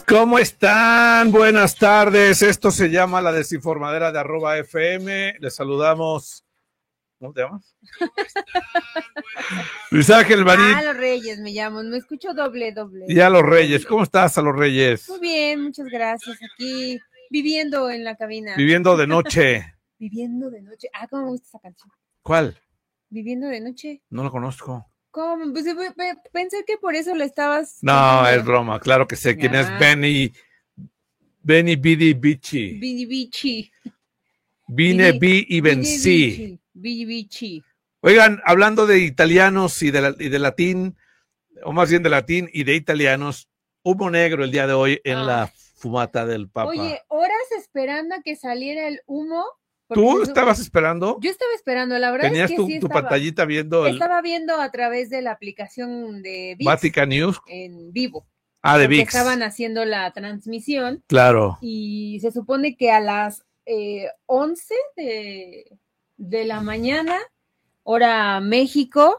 ¿Cómo están? Buenas tardes. Esto se llama La Desinformadera de @FM. Les saludamos. ¿Cómo te llamas? Luis Ángel Marín. Los Reyes me llamo. Me escucho doble. Y a los Reyes. ¿Cómo estás, a los Reyes? Muy bien, muchas gracias. Aquí viviendo en la cabina. Viviendo de noche. Viviendo de noche. ¿Cómo me gusta esa canción? ¿Cuál? Viviendo de noche. No lo conozco. ¿Cómo? Pues, pensé que por eso lo estabas... No, cantando. Es broma. Claro que sé quién es Benny Bidi Bichi. Bidi Bichi. Vine, vi y vencí. Bidi Bichi. Oigan, hablando de italianos y de latín, o más bien de latín y de italianos, humo negro el día de hoy en la fumata del Papa. Oye, horas esperando a que saliera el humo. ¿Tú estabas esperando? Yo estaba esperando, la verdad ¿Tenías es que sí tu pantallita viendo? Estaba viendo a través de la aplicación de ViX. Vatican News. En vivo. De ViX. Estaban haciendo la transmisión. Claro. Y se supone que a las 11 de la mañana, hora México,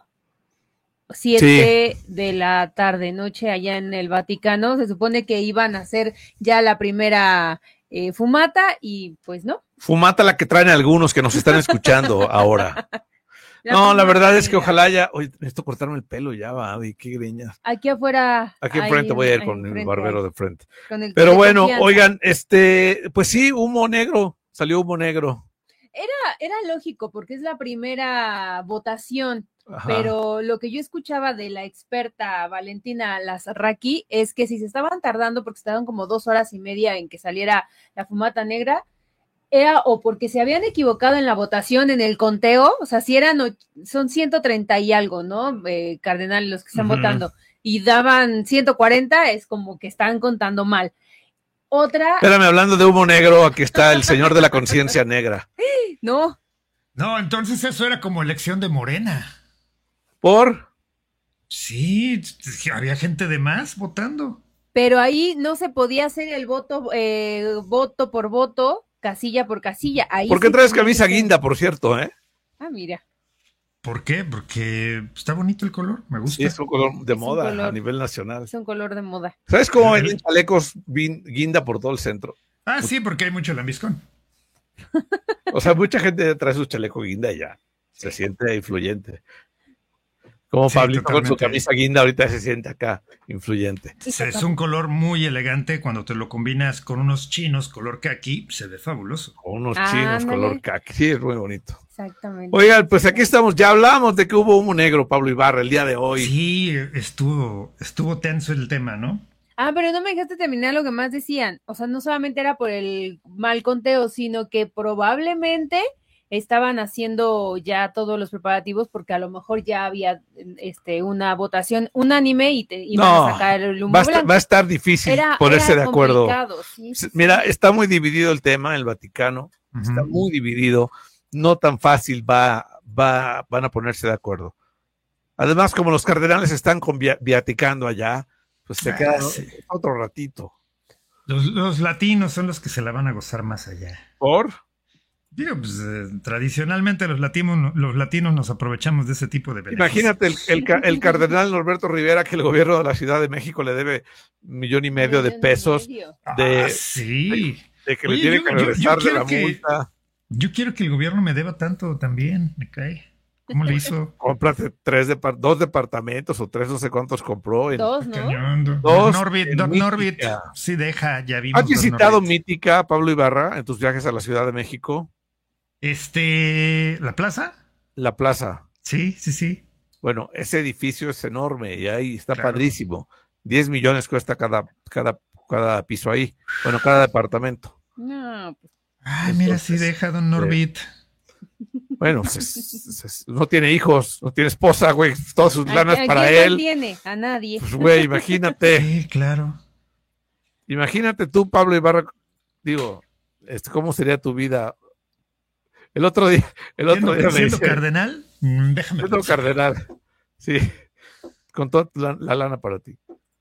7 de la tarde, noche allá en el Vaticano, se supone que iban a hacer ya la primera fumata y pues no. Fumata la que traen algunos que nos están escuchando ahora. La verdad es que ojalá ya... Oye, necesito cortarme el pelo ya, va, qué greñas. Aquí afuera... Aquí enfrente voy a ir con el barbero de frente. Pero bueno, oigan, pues sí, humo negro, salió humo negro. Era lógico porque es la primera votación. Ajá. Pero lo que yo escuchaba de la experta Valentina Lazarraqui es que si se estaban tardando porque estaban como 2 horas y media en que saliera la fumata negra, era o porque se habían equivocado en la votación, en el conteo, o sea, si son 130 y algo, ¿no? Cardenales los que están votando, y daban 140, es como que están contando mal. Otra... Espérame, hablando de humo negro, aquí está el señor de la conciencia negra. No, entonces eso era como elección de Morena. ¿Por? Sí, había gente de más votando. Pero ahí no se podía hacer el voto por voto, casilla por casilla. Ahí ¿por qué traes camisa guinda, por cierto, mira. ¿Por qué? Porque está bonito el color, me gusta. Sí, es un color de moda a nivel nacional. Es un color de moda. ¿Sabes cómo venden chalecos guinda por todo el centro? Sí, porque hay mucho lambiscón. O sea, mucha gente trae su chaleco guinda y ya se siente influyente. Como sí, Pablito totalmente. Con su camisa guinda ahorita se siente acá influyente. Es un color muy elegante cuando te lo combinas con unos chinos color kaki, se ve fabuloso. Con unos chinos color kaki, sí, es muy bonito. Exactamente. Oigan, pues aquí estamos, ya hablamos de que hubo humo negro, Pablo Ibarra, el día de hoy. Sí, estuvo tenso el tema, ¿no? Pero no me dejaste terminar lo que más decían. O sea, no solamente era por el mal conteo, sino que probablemente estaban haciendo ya todos los preparativos porque a lo mejor ya había una votación unánime y iban a sacar el humo blanco. Va a estar difícil ponerse de acuerdo. Sí. Mira, está muy dividido el tema en el Vaticano, está muy dividido, no tan fácil van a ponerse de acuerdo. Además, como los cardenales están viaticando allá, pues se queda otro ratito. Los latinos son los que se la van a gozar más allá. ¿Por? Digo, pues tradicionalmente los latinos nos aprovechamos de ese tipo de beneficios. Imagínate el cardenal Norberto Rivera, que el gobierno de la Ciudad de México le debe 1,5 millones de pesos sí. de que le tiene que regresar de la multa. Yo quiero que el gobierno me deba tanto también, me cae. ¿Cómo le hizo? Cómprate 2 departamentos o 3, no sé cuántos compró. 2, ¿no? Doc Norbit, sí deja, ya vimos. ¿Has visitado Mítica, Pablo Ibarra, en tus viajes a la Ciudad de México? ¿La plaza? La plaza. Sí. Bueno, ese edificio es enorme y ahí está padrísimo. 10 millones cuesta cada piso ahí. Bueno, cada departamento. No. Mira, sí deja, don Norbit. Bueno, no tiene hijos, no tiene esposa, güey, todas sus lanas para él. No tiene, a nadie. Pues, güey, imagínate. Sí, claro. Imagínate tú, Pablo Ibarra, digo, ¿cómo sería tu vida? El otro día me ¿Siendo cardenal? Déjame siendo cardenal, sí, con toda la lana para ti.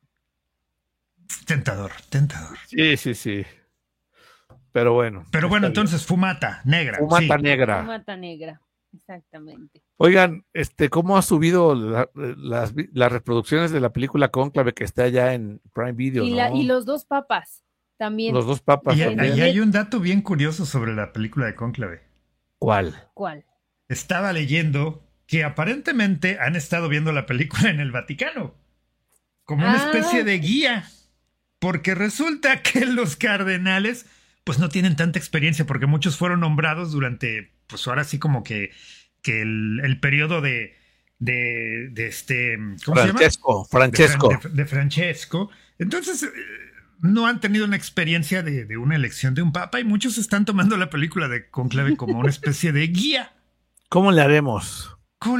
Tentador. Sí. Pero bueno, entonces fumata negra. Fumata negra. Exactamente. Oigan, ¿cómo ha subido las reproducciones de la película Cónclave que está allá en Prime Video? Y los dos papas también. Los dos papas. Y hay un dato bien curioso sobre la película de Cónclave. ¿Cuál? Estaba leyendo que aparentemente han estado viendo la película en el Vaticano, como una especie de guía, porque resulta que los cardenales pues no tienen tanta experiencia, porque muchos fueron nombrados durante, pues ahora sí como que el periodo de ¿cómo Francesco. De Francesco. Entonces no han tenido una experiencia de una elección de un papa y muchos están tomando la película de Cónclave como una especie de guía. ¿Cómo le haremos?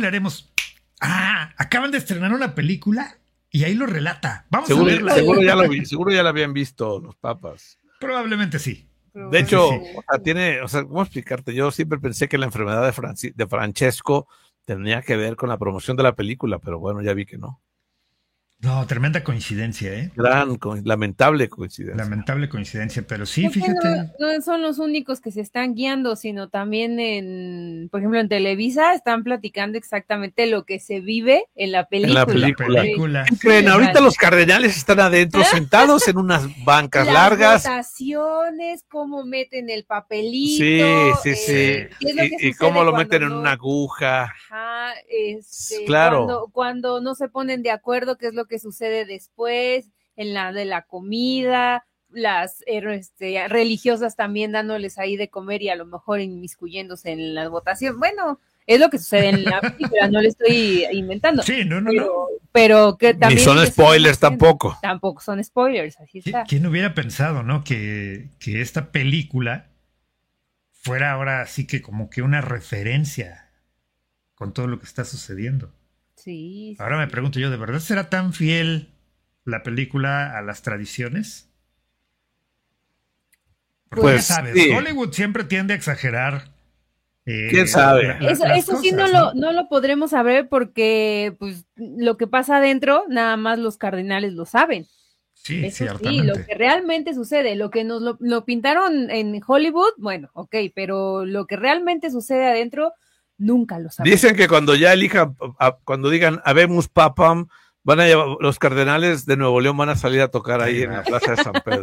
Acaban de estrenar una película y ahí lo relata. Vamos a verla. Seguro ya la habían visto los papas. Probablemente sí. De hecho, ¿cómo explicarte? Yo siempre pensé que la enfermedad de Francesco tenía que ver con la promoción de la película, pero bueno, ya vi que no. No, tremenda coincidencia, ¿eh? Lamentable coincidencia. Lamentable coincidencia, pero sí, fíjate. No son los únicos que se están guiando, sino también por ejemplo, en Televisa están platicando exactamente lo que se vive en la película. ¿Qué creen? Ahorita los cardenales están adentro, sentados en unas bancas largas. Las votaciones, cómo meten el papelito. Sí. Y cómo lo meten en una aguja. Ajá, claro. Cuando no se ponen de acuerdo, qué es lo que sucede después, en la de la comida, las religiosas también dándoles ahí de comer y a lo mejor inmiscuyéndose en la votación. Bueno, es lo que sucede en la película, no le estoy inventando. Sí, no. Pero que también... Ni son spoilers tampoco. Tampoco son spoilers, así está. ¿Quién hubiera pensado, no? Que esta película fuera ahora sí que como que una referencia con todo lo que está sucediendo. Sí. Ahora me pregunto yo, ¿de verdad será tan fiel la película a las tradiciones? Porque pues ya sabes, sí. Hollywood siempre tiende a exagerar. ¿Quién sabe? Eso sí no lo podremos saber porque pues lo que pasa adentro, nada más los cardenales lo saben. Sí, eso ciertamente. Sí, lo que realmente sucede, lo que nos lo pintaron en Hollywood, bueno, ok, pero lo que realmente sucede adentro, nunca lo sabemos. Dicen que cuando ya elijan, cuando digan Habemus Papam, van a llevar, los cardenales de Nuevo León van a salir a tocar ahí en la Plaza de San Pedro.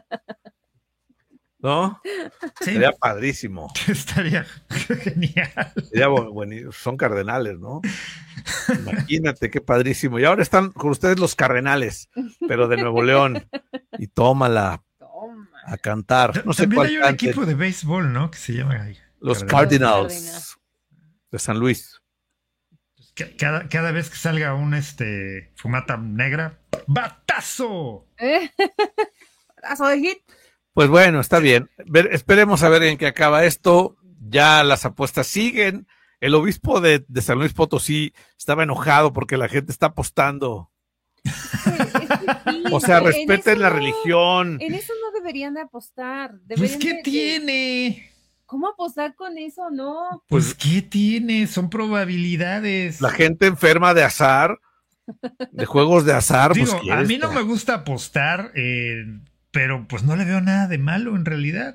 ¿No? Sí. Sería padrísimo. Estaría genial. Sería buenísimo. Son cardenales, ¿no? Imagínate qué padrísimo. Y ahora están con ustedes los cardenales, pero de Nuevo León. Y tómala a cantar. No sé también cuál hay un cante. equipo de béisbol, ¿no? Que se llama los Cardinals de San Luis. Cada vez que salga un fumata negra, ¡batazo! ¿Batazo de hit? Pues bueno, está bien. Esperemos a ver en qué acaba esto. Ya las apuestas siguen. El obispo de San Luis Potosí estaba enojado porque la gente está apostando. Sí, o sea, respeten la religión. En eso no deberían de apostar. Pues, ¿qué tiene? ¿Cómo apostar con eso, no? Pues, ¿qué tiene? Son probabilidades. La gente enferma de azar, de juegos de azar. Digo, pues, a mí no me gusta apostar, pero pues no le veo nada de malo en realidad.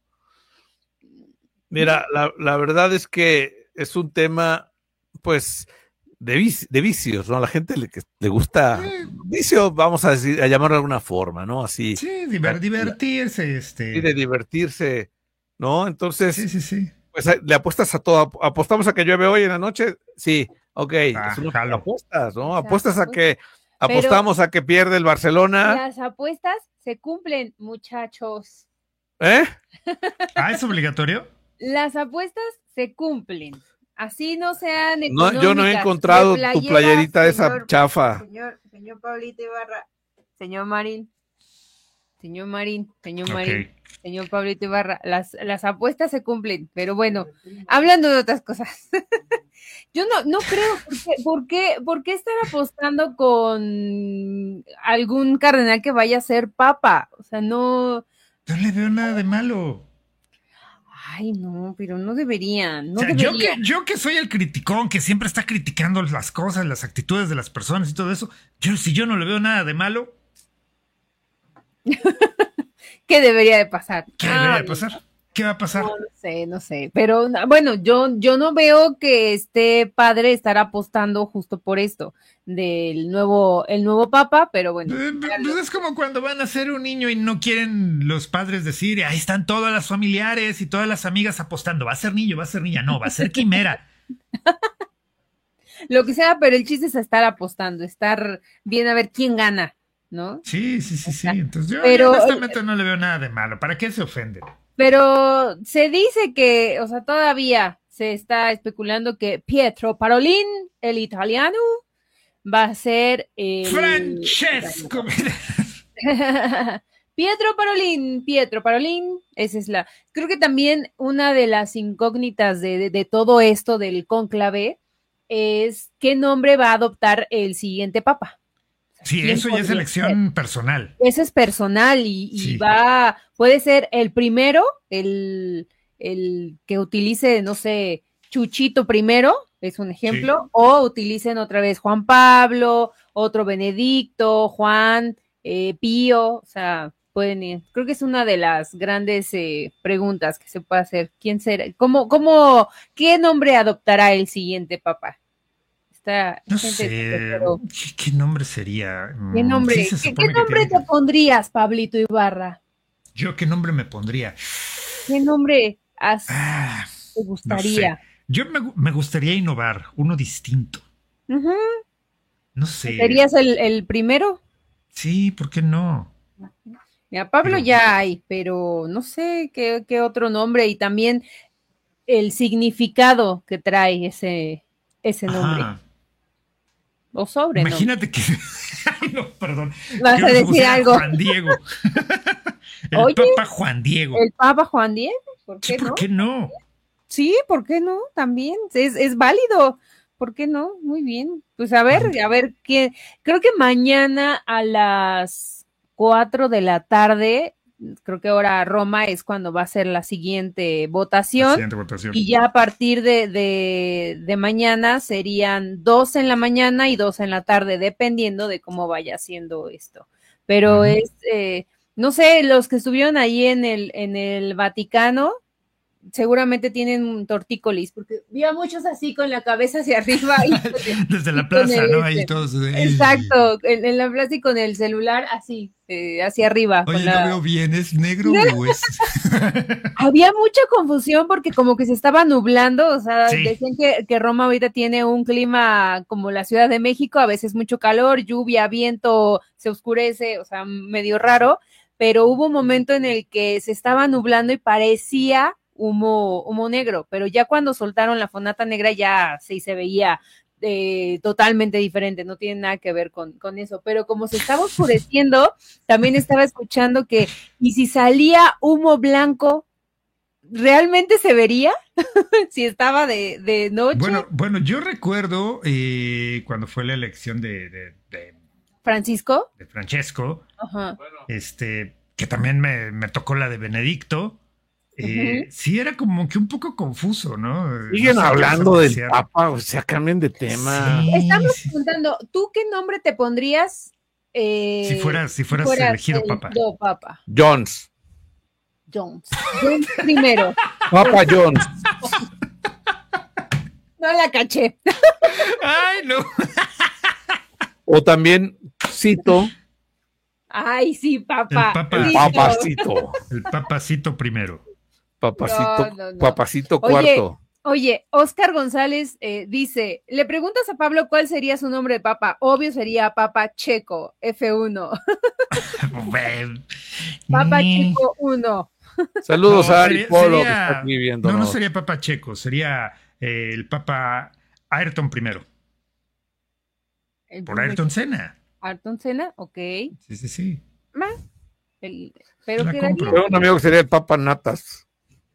Mira, la verdad es que es un tema, pues, de vicios, ¿no? A la gente le gusta vicio, vamos a decir, a llamarlo de alguna forma, ¿no? Así. Sí, divertirse. Y de divertirse, ¿no? Entonces, sí. Pues le apuestas a todo. ¿Apostamos a que llueve hoy en la noche? Sí, ok. Apuestas, ¿no? Apuestas a que apostamos a que pierde el Barcelona. Las apuestas se cumplen, muchachos. ¿Eh? ¿Es obligatorio? Las apuestas se cumplen. Así no sean económicas. No, yo no he encontrado tu playerita esa chafa. Señor Pablito Ibarra, señor Marín, señor Pablito Ibarra, las apuestas se cumplen, pero bueno, hablando de otras cosas, yo no creo, ¿por qué estar apostando con algún cardenal que vaya a ser papa? O sea, no le veo nada de malo. Ay, no, pero no deberían. Yo que soy el criticón, que siempre está criticando las cosas, las actitudes de las personas y todo eso, si yo no le veo nada de malo. ¿Qué debería de pasar? ¿Qué debería de pasar? ¿Qué va a pasar? No sé, pero bueno, yo no veo que esté padre estar apostando justo por esto el nuevo papa, pero bueno. Pues es como cuando van a ser un niño y no quieren los padres decir, ahí están todas las familiares y todas las amigas apostando, va a ser niño, va a ser niña, no, va a ser quimera. Lo que sea, pero el chiste es estar apostando, estar bien a ver quién gana, ¿no? Sí. Entonces yo honestamente no le veo nada de malo. ¿Para qué se ofenden? Pero se dice que, o sea, todavía se está especulando que Pietro Parolin, el italiano, va a ser el... ¡Francesco! Pietro Parolin, esa es la... Creo que también una de las incógnitas de todo esto del cónclave es qué nombre va a adoptar el siguiente papa. Sí, eso ya es elección personal. Eso es personal y puede ser el primero, el que utilice, no sé, Chuchito primero, es un ejemplo, o utilicen otra vez Juan Pablo, otro Benedicto, Juan, Pío, o sea, pueden ir. Creo que es una de las grandes preguntas que se puede hacer. ¿Quién será? ¿Qué nombre adoptará el siguiente papa? No sé, ¿qué nombre sería? ¿Qué nombre, ¿qué nombre te pondrías, Pablito Ibarra? ¿Yo qué nombre me pondría? ¿Qué nombre te gustaría? No sé. Yo me gustaría innovar, uno distinto. Uh-huh. No sé. ¿Serías el primero? Sí, ¿por qué no? Mira, Pablo ya hay, pero no sé qué otro nombre y también el significado que trae ese nombre. Ajá. O sobre. Imagínate que. Ay, no, perdón. Vas a decir algo. Juan Diego. Papa Juan Diego. ¿El Papa Juan Diego? ¿Por qué no? ¿Por qué no? Sí, ¿por qué no? También es válido. ¿Por qué no? Muy bien. Pues a ver qué. Creo que mañana a las 4 de la tarde, creo que ahora Roma es cuando va a ser la siguiente votación. Y ya a partir de mañana serían 2 en la mañana y 2 en la tarde, dependiendo de cómo vaya haciendo esto. Pero no sé, los que estuvieron ahí en el Vaticano, seguramente tienen un tortícolis, porque vi a muchos así con la cabeza hacia arriba. Desde la plaza, ¿no? Ahí todos. Exacto, en la plaza y con el celular así, hacia arriba. Oye, no veo bien, ¿es negro o es...? Había mucha confusión porque como que se estaba nublando, o sea, decían que Roma ahorita tiene un clima como la Ciudad de México, a veces mucho calor, lluvia, viento, se oscurece, o sea, medio raro, pero hubo un momento en el que se estaba nublando y parecía humo negro, pero ya cuando soltaron la fonata negra ya se veía totalmente diferente, no tiene nada que ver con eso, pero como se estaba oscureciendo, también estaba escuchando que, y si salía humo blanco, ¿realmente se vería? Si estaba de noche. Bueno, yo recuerdo cuando fue la elección de ¿Francisco? De Francesco, ajá. Que también me tocó la de Benedicto. Sí, era como que un poco confuso, ¿no? Siguen hablando del Papa, o sea, cambien de tema. Sí, estamos preguntando, ¿tú qué nombre te pondrías si fueras elegido Papa? Jones primero. Papa Jones. No la caché. Ay, no. O también Cito. Ay, sí, Papa. El papacito. El papacito primero. Papacito, no. Papacito cuarto. Oye, Oscar González dice, le preguntas a Pablo cuál sería su nombre de papa. Obvio sería Papa Checo, F1. Papa Checo 1. Saludos a Ari Polo, que está aquí viendo. No sería Papa Checo, sería el Papa Ayrton primero. Por Ayrton Senna. Ayrton Senna, ok. Sí. Pero quedaría un amigo que sería el Papa Natas.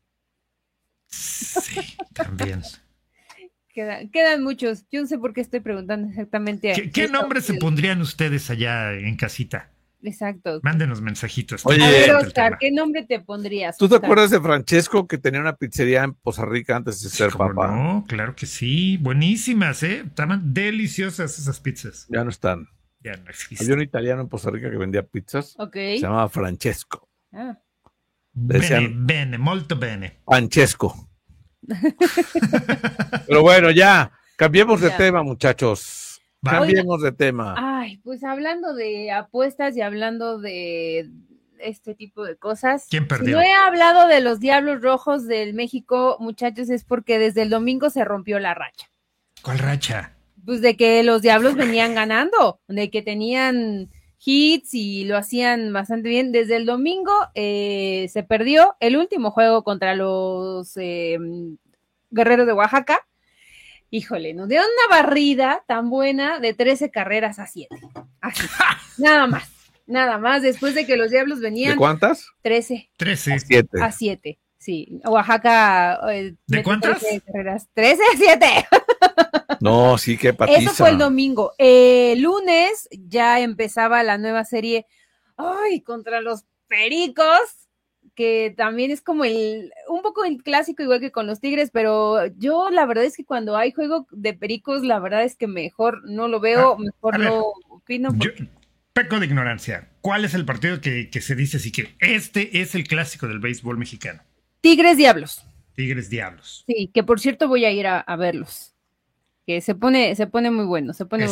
Sí, también. Quedan muchos. Yo no sé por qué estoy preguntando exactamente. ¿Qué nombre se pondrían ustedes allá en casita? Exacto. Mándenos mensajitos. Oye, a ver, Oscar, ¿qué nombre te pondrías? ¿Tú te acuerdas de Francesco, que tenía una pizzería en Poza Rica antes de ser papa? No, claro que sí. Buenísimas, Estaban deliciosas esas pizzas. Ya no están. Ya no existen. Había un italiano en Poza Rica que vendía pizzas. Okay. Se llamaba Francesco. Bene, molto bene. Francesco. Pero bueno, ya, cambiemos de tema, muchachos. Cambiemos de tema. Ay, pues hablando de apuestas y hablando de este tipo de cosas. ¿Quién perdió? Si no he hablado de los Diablos Rojos del México, muchachos, es porque desde el domingo se rompió la racha. ¿Cuál racha? Pues de que los Diablos venían ganando, de que tenían hits y lo hacían bastante bien. Desde el domingo se perdió el último juego contra los Guerreros de Oaxaca. Híjole, nos dieron una barrida tan buena de 13 carreras a 7. Así, nada más, después de que los Diablos venían. ¿De cuántas? 13. 7. A 7, sí. Oaxaca. ¿De cuántas? 13 a 7. No, sí, qué patiza. Eso fue el domingo. El lunes ya empezaba la nueva serie, contra los Pericos, que también es como un poco el clásico, igual que con los Tigres, pero yo la verdad es que cuando hay juego de Pericos, la verdad es que mejor no lo veo, mejor no opino. Yo peco de ignorancia. ¿Cuál es el partido que se dice así que este es el clásico del béisbol mexicano? Tigres Diablos. Tigres Diablos. Sí, que por cierto voy a ir a verlos. Que se pone muy bueno,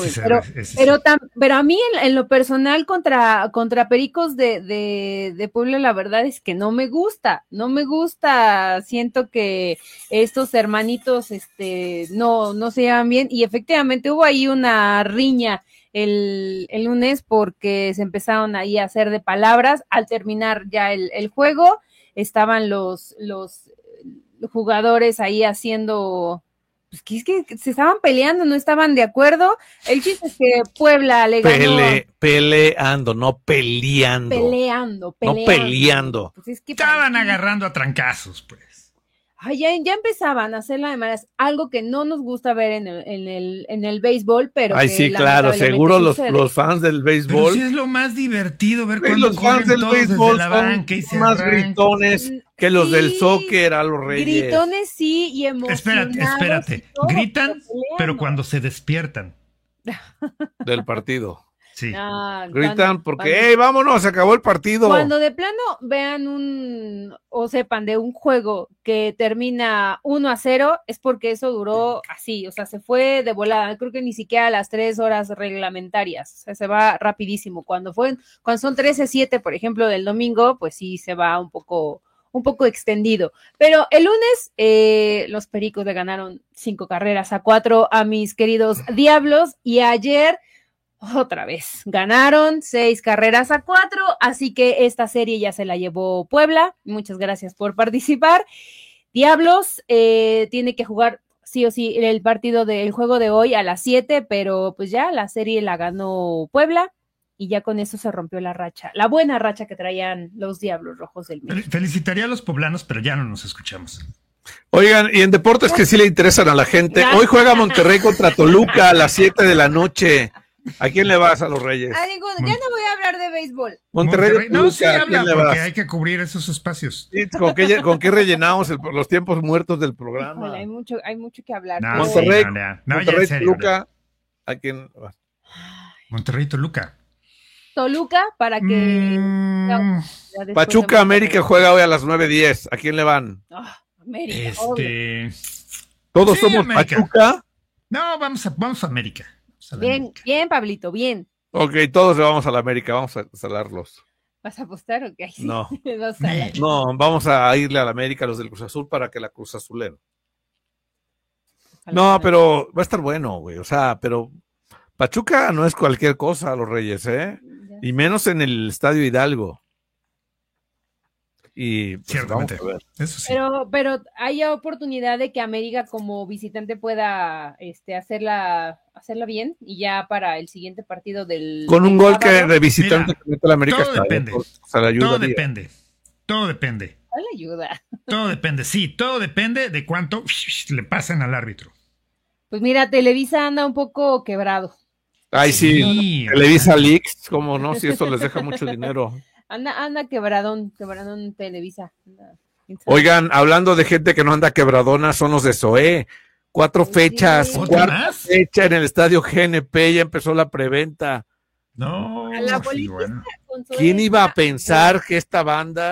pero a mí en lo personal contra Pericos de Puebla, la verdad es que no me gusta, siento que estos hermanitos no se llevan bien, y efectivamente hubo ahí una riña el lunes porque se empezaron ahí a hacer de palabras. Al terminar ya el juego, estaban los jugadores ahí haciendo... que es que se estaban peleando, no estaban de acuerdo. El chiste es que Puebla le ganó. Peleando, no peleando. Peleando. No peleando. Pues es que estaban agarrando a trancazos, pues. Ya empezaban a hacer la de malas, algo que no nos gusta ver en el béisbol, pero sí, claro, seguro los fans del béisbol. Pero sí es lo más divertido ver cuando los fans del béisbol la banca y se más gritones que los del soccer a los Reyes. Gritones sí, y emocionados. Espérate. Gritan, pero cuando se despiertan del partido. Sí. Gritan porque, vámonos, se acabó el partido. Cuando de plano vean o sepan de un juego que termina 1-0, es porque eso duró así, o sea, se fue de volada. Creo que ni siquiera a las 3 horas reglamentarias, o sea, se va rapidísimo. Cuando son 13-7, por ejemplo, del domingo, pues sí se va un poco extendido. Pero el lunes los Pericos le ganaron 5 carreras a 4 a mis queridos Diablos, y ayer otra vez ganaron 6 carreras a 4, así que esta serie ya se la llevó Puebla. Muchas gracias por participar. Diablos tiene que jugar sí o sí el partido del juego de hoy a las 7, pero pues ya la serie la ganó Puebla, y ya con eso se rompió la buena racha que traían los Diablos Rojos del México. Felicitaría a los poblanos, pero ya no nos escuchamos. Oigan, y en deportes que sí le interesan a la gente, hoy juega Monterrey contra Toluca a las 7 de la noche. ¿A quién le vas a los Reyes? Ya no voy a hablar de béisbol. Monterrey no, sí habla porque hay que cubrir esos espacios. Sí, ¿con qué rellenamos los tiempos muertos del programa? Hay mucho que hablar. Monterrey, Toluca, ¿a quién? Monterrey, Toluca. Toluca, para que... Pachuca América juega hoy a las 9:10. ¿A quién le van? América. Todos somos América. Pachuca. No, vamos a América. Bien, Pablito, bien. Ok, todos le vamos a la América, vamos a salarlos. ¿Vas a apostar o qué? No. No, vamos a irle a la América, los del Cruz Azul, para que la Cruz Azulen. No, pero va a estar bueno, güey. O sea, pero Pachuca no es cualquier cosa, los Reyes, ¿eh? Y menos en el Estadio Hidalgo. Y pues, vamos a ver. Eso sí. Pero hay oportunidad de que América como visitante pueda hacerla bien, y ya para el siguiente partido con un gol que de visitante que mete la América. Todo depende. Todo depende. ¿Cuál ayuda? Todo depende de cuánto le pasan al árbitro. Pues mira, Televisa anda un poco quebrado. Ay, sí. Televisa Leaks, ¿cómo no? Si eso les deja mucho dinero. Anda quebradón Televisa. Oigan, hablando de gente que no anda quebradona, son los de SOE. 4 fechas, cuarta fecha en el estadio GNP, ya empezó la preventa. No, bueno. ¿Quién iba a pensar que esta banda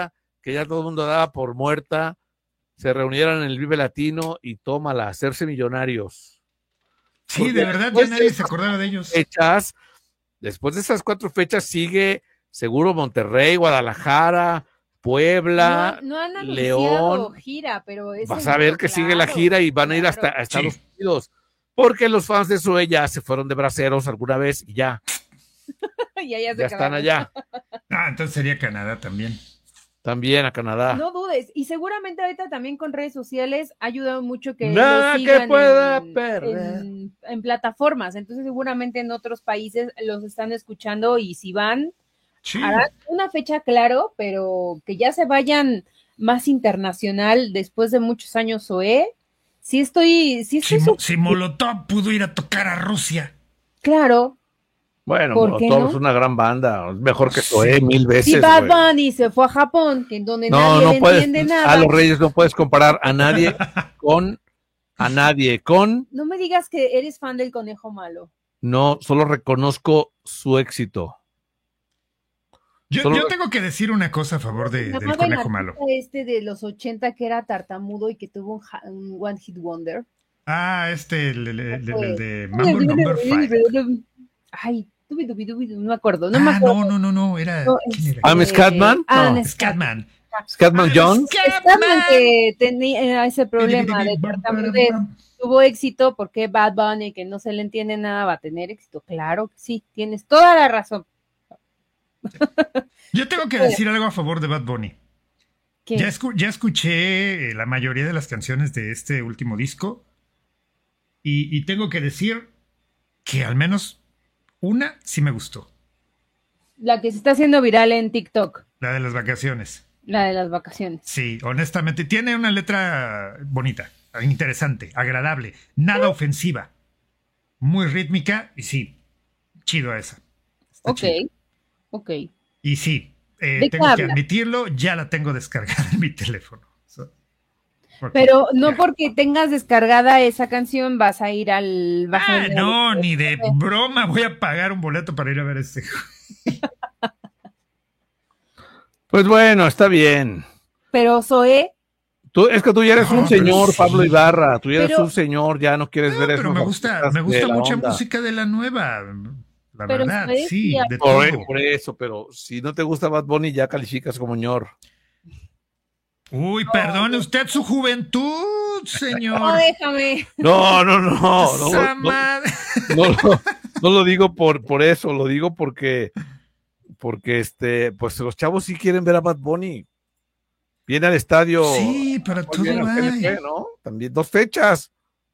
que ya todo el mundo daba por muerta, se reunieran en el Vive Latino y tómala, hacerse millonarios. Sí, porque de verdad ya nadie se acordaba de ellos. Después de esas 4 fechas sigue seguro Monterrey, Guadalajara, Puebla, no han León. Gira, pero vas a ver que sigue la gira y van a ir hasta Estados Unidos, porque los fans de Zoé ya se fueron de braceros alguna vez y ya. ya están allá. Entonces sería Canadá también. También a Canadá. No dudes. Y seguramente ahorita también con redes sociales ha ayudado mucho que nada lo sigan que pueda perder en plataformas. Entonces seguramente en otros países los están escuchando y si van, harán una fecha, claro, pero que ya se vayan más internacional después de muchos años Zoé. Si Molotov pudo ir a tocar a Rusia. Claro. Bueno, Molotov es una gran banda, es mejor que Zoé 1000 veces. Si Bad Bunny se fue a Japón, que en donde nadie le entiende nada. A los Reyes no puedes comparar a nadie con. No me digas que eres fan del Conejo Malo. No, solo reconozco su éxito. Yo tengo que decir una cosa a favor del Conejo Malo. De los 80 que era tartamudo y que tuvo un One Hit Wonder. El de Mambo Number 5. Ay, no me acuerdo. No, era... Scatman. Scatman. Scatman John. Scatman que tenía ese problema de tartamudez. Tuvo éxito porque Bad Bunny, que no se le entiende nada, va a tener éxito. Claro que sí, tienes toda la razón. Yo tengo que decir algo a favor de Bad Bunny. Ya escuché la mayoría de las canciones de este último disco y tengo que decir que al menos una sí me gustó. La que se está haciendo viral en TikTok. La de las vacaciones. Sí, honestamente. Tiene una letra bonita, interesante, agradable, nada ofensiva, muy rítmica y sí, chido esa. Ok. Y sí, tengo que admitirlo, ya la tengo descargada en mi teléfono. Pero no porque tengas descargada esa canción vas a ir al... no, ni de broma voy a pagar un boleto para ir a ver ese. Pues bueno, está bien. Pero Zoé... Es que tú ya eres un señor, sí. Pablo Ibarra, tú ya eres un señor, ya no quieres ver eso. Pero me gusta mucha música de la nueva, la verdad, sí. De por eso, pero si no te gusta Bad Bunny ya calificas como ñor. Uy, perdone usted su juventud, señor. No, déjame. No. No lo digo por eso, lo digo porque pues los chavos sí quieren ver a Bad Bunny. Viene al estadio. Sí, para todo GNP, ¿no? También 2 fechas.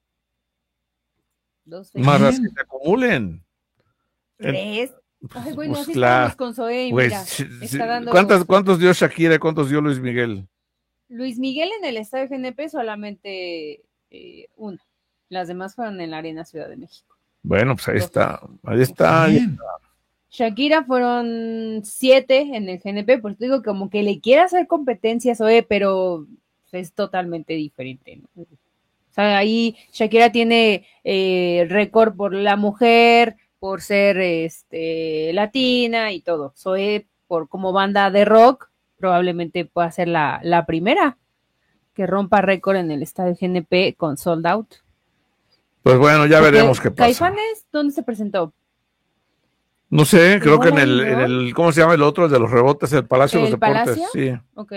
Más las que se acumulen. 3. Ay, bueno, así estamos con Zoé. Pues, ¿cuántos dio Shakira y cuántos dio Luis Miguel? Luis Miguel en el estadio GNP solamente una. Las demás fueron en la Arena Ciudad de México. Bueno, pues ahí está. Shakira fueron 7 en el GNP, porque te digo como que le quiere hacer competencia a Zoé, pero es totalmente diferente, ¿no? O sea, ahí Shakira tiene récord por la mujer, por ser latina y todo. Zoé, por como banda de rock, probablemente pueda ser la primera que rompa récord en el estadio GNP con Sold Out. Pues bueno, ya veremos qué pasa. ¿Caifanes dónde se presentó? No sé, creo que en el ¿cómo se llama el otro? El de los rebotes, el Palacio de los Deportes. ¿Palacio? Sí. Ok.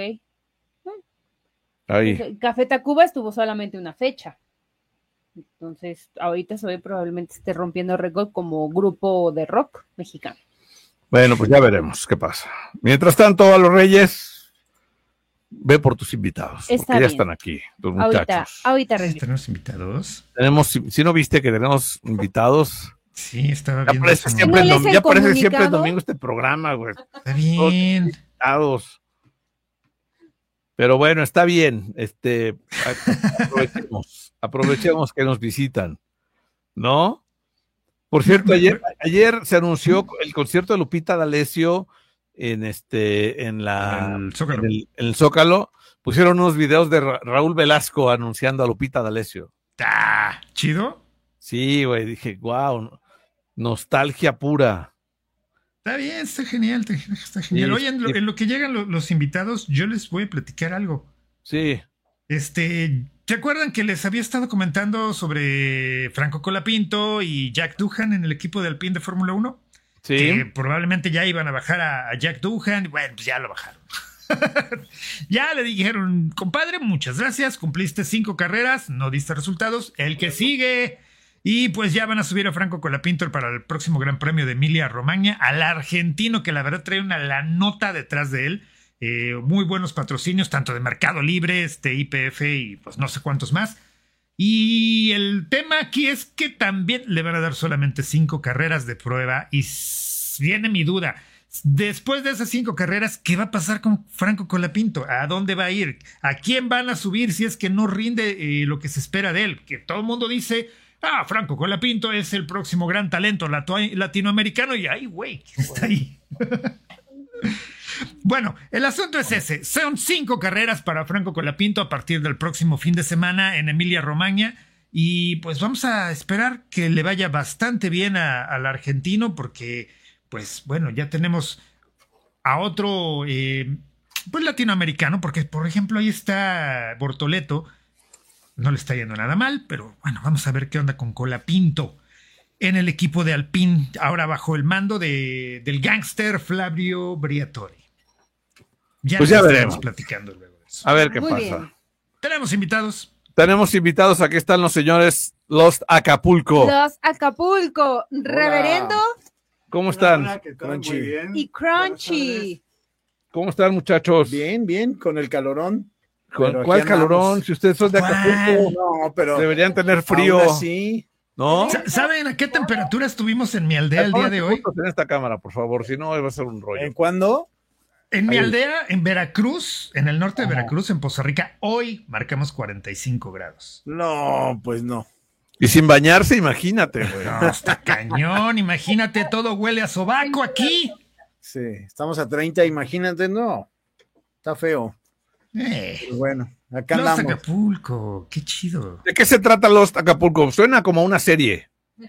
Ahí. Café Tacuba estuvo solamente una fecha. Entonces, ahorita Zoé probablemente esté rompiendo récord como grupo de rock mexicano. Bueno, pues ya veremos qué pasa. Mientras tanto, a los Reyes, ve por tus invitados. Porque ya están aquí, los muchachos. Ahorita regreso. ¿Tenemos invitados? Si no viste que tenemos invitados. Sí, estaba viendo. Ya aparece siempre el domingo este programa, güey. Está bien. Pero bueno, está bien. Aprovechemos que nos visitan, ¿no? Por cierto, ayer se anunció el concierto de Lupita D'Alessio en el Zócalo. Pusieron unos videos de Raúl Velasco anunciando a Lupita D'Alessio. ¿Chido? Sí, güey, dije, wow, nostalgia pura. Está bien, está genial, está genial. Sí, Oye, en lo que llegan los invitados, yo les voy a platicar algo. Sí. ¿Te acuerdan que les había estado comentando sobre Franco Colapinto y Jack Doohan en el equipo de Alpine de Fórmula 1? Sí. Que probablemente ya iban a bajar a Jack Doohan. Bueno, pues ya lo bajaron. Ya le dijeron, compadre, muchas gracias, cumpliste 5 carreras, no diste resultados, el que sigue. Y pues ya van a subir a Franco Colapinto para el próximo Gran Premio de Emilia-Romagna, al argentino que la verdad trae la nota detrás de él. Muy buenos patrocinios, tanto de Mercado Libre, YPF y pues no sé cuántos más. Y el tema aquí es que también le van a dar solamente 5 carreras de prueba. Y viene mi duda. Después de esas 5 carreras, ¿qué va a pasar con Franco Colapinto? ¿A dónde va a ir? ¿A quién van a subir si es que no rinde lo que se espera de él? Que todo el mundo dice, Franco Colapinto es el próximo gran talento latinoamericano. Y ay, güey, ¿quién está ahí? Bueno, el asunto es ese. Son 5 carreras para Franco Colapinto a partir del próximo fin de semana en Emilia-Romagna. Y pues vamos a esperar que le vaya bastante bien al argentino porque, pues bueno, ya tenemos a otro pues latinoamericano, porque por ejemplo ahí está Bortoleto. No le está yendo nada mal, pero bueno, vamos a ver qué onda con Colapinto en el equipo de Alpine, ahora bajo el mando del gángster Flavio Briatore. Pues ya veremos. Platicando luego de eso. A ver qué Muy pasa. bien. Tenemos invitados. Aquí están los señores Lost Acapulco. Los Acapulco, Hola. Reverendo ¿Cómo están? Hola, ¿qué tal? Crunchy. Muy bien. y Crunchy. ¿Cómo están, muchachos? Bien, bien, con el calorón. ¿Con Pero cuál aquí calorón? andamos. Si ustedes son de Acapulco, No, pero deberían tener frío, sí. ¿no? ¿Saben a qué temperatura estuvimos en mi aldea el día de hoy? En esta cámara, por favor, si no va a ser un rollo. ¿Cuándo? En mi aldea, en Veracruz, en el norte de Veracruz, en Poza Rica, hoy marcamos 45 grados. No, pues no. Y sin bañarse, imagínate, güey. No, está cañón, imagínate, todo huele a sobaco aquí. Sí, estamos a 30, imagínate, no. Está feo. Pues bueno, acá Los andamos. Acapulco, qué chido. ¿De qué se trata Lost Acapulco? Suena como una serie.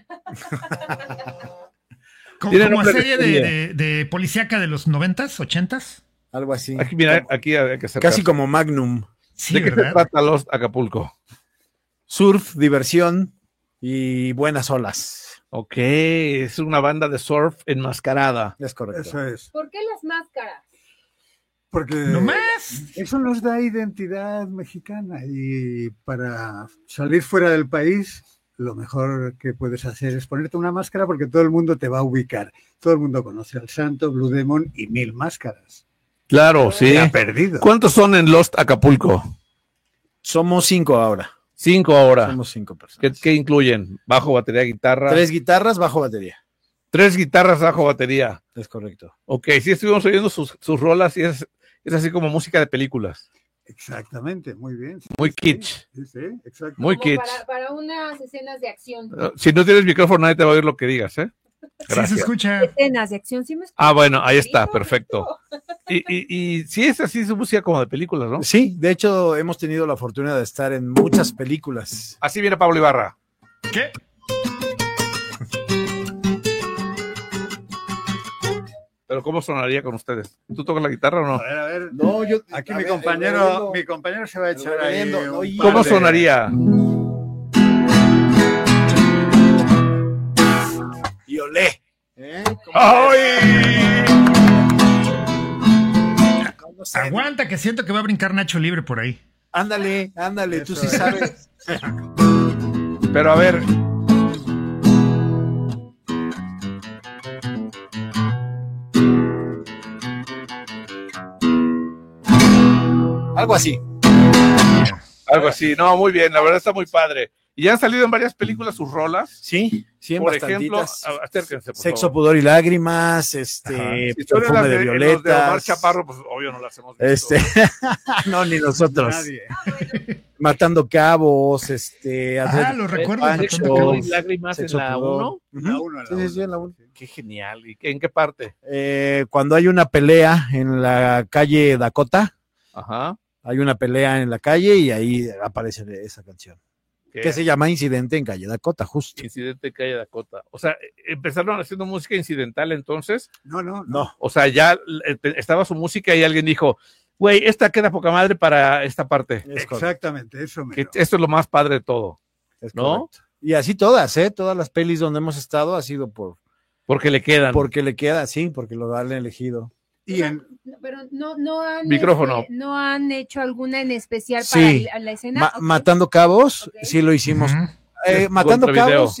Tiene Como nombre de serie serie. de policíaca de los 90s, 80s. Algo así. Aquí, mira, aquí hay que hacer Casi caso. como Magnum. Sí, ¿De qué se ¿verdad? trata Lost Acapulco? Surf, diversión y buenas olas. Ok, es una banda de surf enmascarada. Es correcto. Eso es. ¿Por qué las máscaras? Porque No más. eso nos da identidad mexicana y para salir fuera del país lo mejor que puedes hacer es ponerte una máscara porque todo el mundo te va a ubicar. Todo el mundo conoce al Santo, Blue Demon y 1000 máscaras. Claro, sí. Se ha perdido. ¿Cuántos son en Lost Acapulco? Somos 5 ahora. 5 ahora. Somos 5 ¿Qué, personas. qué incluyen? Bajo, batería, guitarra. 3 guitarras, bajo batería. 3 guitarras, bajo, batería. Es correcto. Ok, sí estuvimos oyendo sus rolas y es así como música de películas. Exactamente, muy bien. Sí, Muy sí, kitsch. Sí, sí, exacto. Muy Como kitsch. para unas escenas de acción. Si no tienes micrófono, nadie te va a oír lo que digas, ¿eh? Sí Gracias. se escucha. Escenas de acción, ¿sí me escuchas? Ah, bueno, ahí está, Sí, perfecto. Y sí es así su música como de películas, ¿no? Sí, de hecho hemos tenido la fortuna de estar en muchas películas. Así viene Pablo Ibarra. ¿Qué? Pero ¿cómo sonaría con ustedes? ¿Tú tocas la guitarra o no? A ver. No, yo Aquí a mi ver, compañero se va a el echar ahí. reverendo, un no, par ¿Cómo de- sonaría? y olé. ¿Eh? ¡Ay! ¿Cómo se- Aguanta, que siento que va a brincar Nacho Libre por ahí. Ándale, ándale, tú Eso sí es. sabes. Pero a ver, Algo así. algo así. No, muy bien, la verdad está muy padre. Y ya han salido en varias películas sus rolas. Sí, sí, en Por ejemplo, bastantitas. acérquense, por Sexo, favor. pudor y lágrimas, Si son en perfume las de de Omar violetas. Chaparro, pues obvio no las hemos visto. No, ni nosotros. Nadie. Matando cabos, Lo recuerdo. Pancho. Matando Cabos. ¿Y lágrimas en Sexo, la pudor. 1? La Ujú. uno, la Sí, sí, sí, uno. en la uno. Qué genial. ¿Y en qué parte? Cuando hay una pelea en la calle Dakota, Ajá. hay una pelea en la calle y ahí aparece esa canción. Que se llama Incidente en Calle Dakota, justo. Incidente en Calle Dakota. O sea, ¿empezaron haciendo música incidental entonces? No. O sea, ya estaba su música y alguien dijo, güey, esta queda poca madre para esta parte. Exactamente, eso me. Esto es lo más padre de todo, ¿no? Correcto. Y así todas las pelis donde hemos estado ha sido porque le quedan. Porque le queda, sí, porque lo han elegido. Pero no han micrófono. No han hecho alguna en especial para la escena. Matando Cabos, sí lo hicimos. Matando Contra Cabos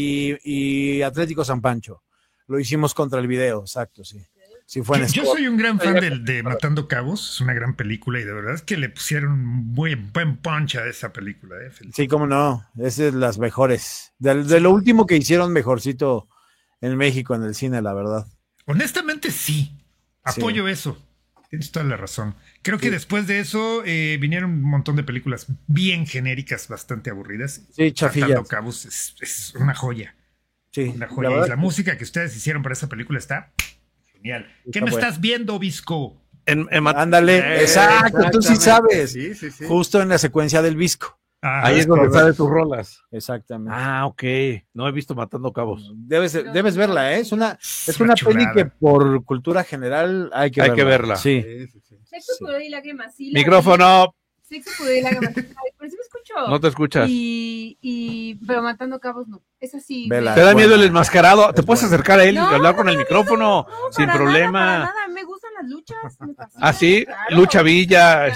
y Atlético San Pancho. Lo hicimos contra el video, exacto, sí. Sí fue en yo soy un gran fan de Matando Cabos, es una gran película y de verdad es que le pusieron muy buen punch a esa película. Sí, cómo no, es de las mejores. De lo último que hicieron mejorcito en México en el cine, la verdad. Honestamente sí. Apoyo eso. Tienes toda la razón. Creo que después de eso vinieron un montón de películas bien genéricas, bastante aburridas. Sí, chafillas. Matando Cabos es una joya. Sí. Una joya. Y la música que ustedes hicieron para esa película está genial. ¿Qué me estás viendo, Visco? Ándale, exacto, tú sí sabes. Sí. Justo en la secuencia del Visco. Ahí es donde sale tus rolas. Exactamente. Ok. No he visto Matando Cabos. Debes verla, ¿eh? Es una peli que por cultura general hay que verla. Sí. Sexo, pudor y lágrimas. Micrófono. Sexo, pudor y lágrimas. Pero sí me escucho. No te escuchas. Pero Matando Cabos no. Es así. ¿Te da miedo el enmascarado? ¿Te puedes acercar a él y hablar con el micrófono sin problema? Nada, me gustan las luchas. ¿Ah, sí? Claro. Lucha Villa,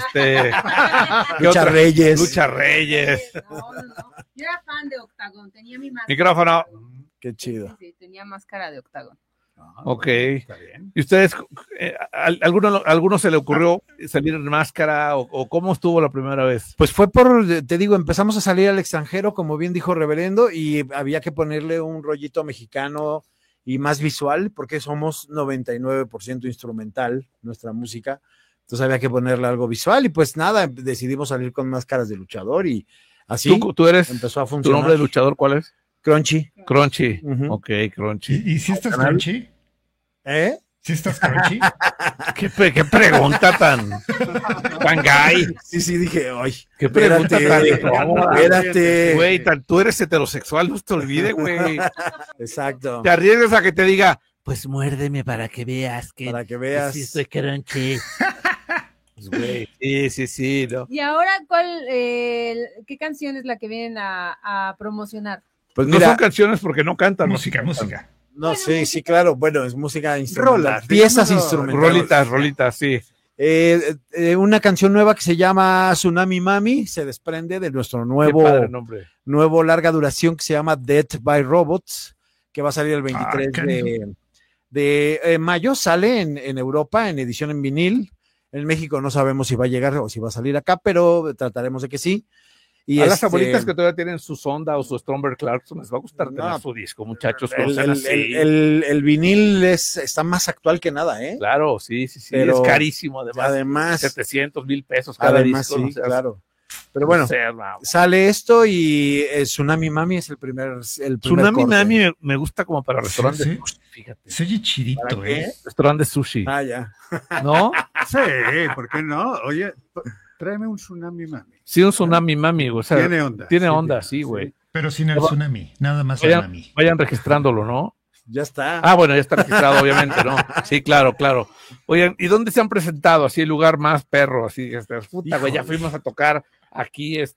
Lucha Reyes. Lucha Reyes. No. Yo era fan de Octagon, tenía mi máscara. Micrófono. Qué chido. Sí, tenía máscara de Octagon. Ok. ¿Y ustedes, alguno se le ocurrió salir en máscara o cómo estuvo la primera vez? Pues fue te digo, empezamos a salir al extranjero, como bien dijo Reverendo, y había que ponerle un rollito mexicano y más visual, porque somos 99% instrumental, nuestra música. Entonces había que ponerle algo visual y pues nada, decidimos salir con máscaras de luchador y así ¿Tú eres, empezó a funcionar. ¿Tu nombre de luchador cuál es? Crunchy. Ok, Crunchy. ¿Y si estás Crunchy? ¿Si estás Crunchy? ¿Qué pregunta tan gay? Sí, dije, ay, qué pregunta tan espérate. Güey, tú eres heterosexual, no se te olvide, güey. Exacto. Te arriesgas a que te diga, pues muérdeme para que veas que sí estoy Crunchy. Pues, güey, sí, ¿no? Y ahora, ¿qué canción es la que vienen a promocionar? Pues mira, no son canciones porque no cantan. Música. No, sí, claro. Bueno, es música instrumental. Piezas instrumentales. Rolitas, sí. Una canción nueva que se llama Tsunami Mami, se desprende de nuestro nuevo larga duración que se llama Death by Robots, que va a salir el 23 de mayo. Sale en Europa en edición en vinil. En México no sabemos si va a llegar o si va a salir acá, pero trataremos de que sí. Y a las abuelitas que todavía tienen su Sonda o su Stromberg Clarkson les va a gustar tener su disco, muchachos. El vinil está más actual que nada, ¿eh? Claro, sí, pero es carísimo además 700,000 pesos cada disco. Sí, claro. Pero bueno, sale esto y Tsunami Mami es el primer Tsunami Mami me gusta como para restaurantes. Sí. Fíjate. Se oye chidito, Restaurante sushi. Ya. ¿No? Sí, ¿por qué no? Oye, tráeme un Tsunami Mami. Sí, un Tsunami Mami, o sea, tiene onda. Tiene onda, sí, güey. Pero sin el tsunami, nada más tsunami. Vayan registrándolo, ¿no? Ya está. Bueno, ya está registrado, obviamente, ¿no? Sí, claro. Oigan, ¿y dónde se han presentado? Así el lugar más perro, así, puta, güey, ya fuimos a tocar aquí, a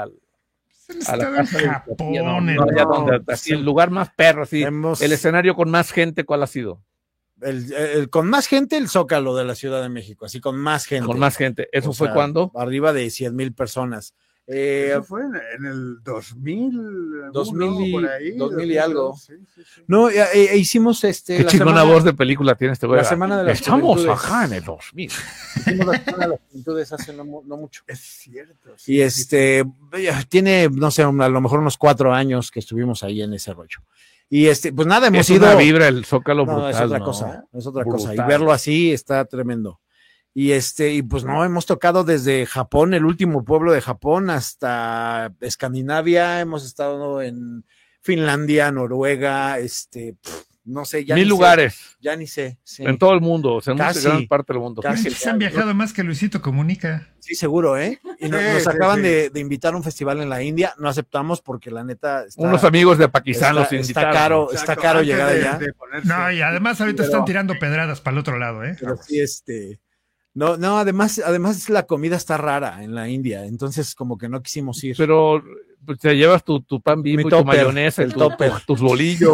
la casa en Japón, así el lugar más perro, así, el escenario con más gente, ¿cuál ha sido? Con más gente, el Zócalo de la Ciudad de México, así con más gente. Con más gente. ¿Eso fue cuándo? Arriba de 100,000 personas. Eso fue en el 2000 por ahí, 2000 y algo. Sí. No, hicimos Qué chingona voz de película tiene este güey. La semana de las Estamos acá en el 2000. Hicimos la semana de las juventudes hace no mucho. Es cierto. Sí. Y tiene, no sé, a lo mejor unos 4 años que estuvimos ahí en ese rollo. Y pues nada, hemos ido. Es una vibra el Zócalo brutal. Es otra cosa, es otra cosa. Y verlo así está tremendo. Y pues no, hemos tocado desde Japón, el último pueblo de Japón, hasta Escandinavia, hemos estado en Finlandia, Noruega, no sé, ya 1000 lugares. Ya ni sé. Sí. En todo el mundo, o sea, en gran parte del mundo. Casi se han viajado más que Luisito Comunica. Sí, seguro, ¿eh? Y nos acaban de invitar a un festival en la India, no aceptamos porque la neta unos amigos de Pakistán los invitaron. Está caro llegar allá. No, y además ahorita están tirando pedradas para el otro lado, ¿eh? Pero sí, No, además la comida está rara en la India, entonces como que no quisimos ir. Pero pues, te llevas tu pan Bimbo y tu mayonesa, tus bolillos.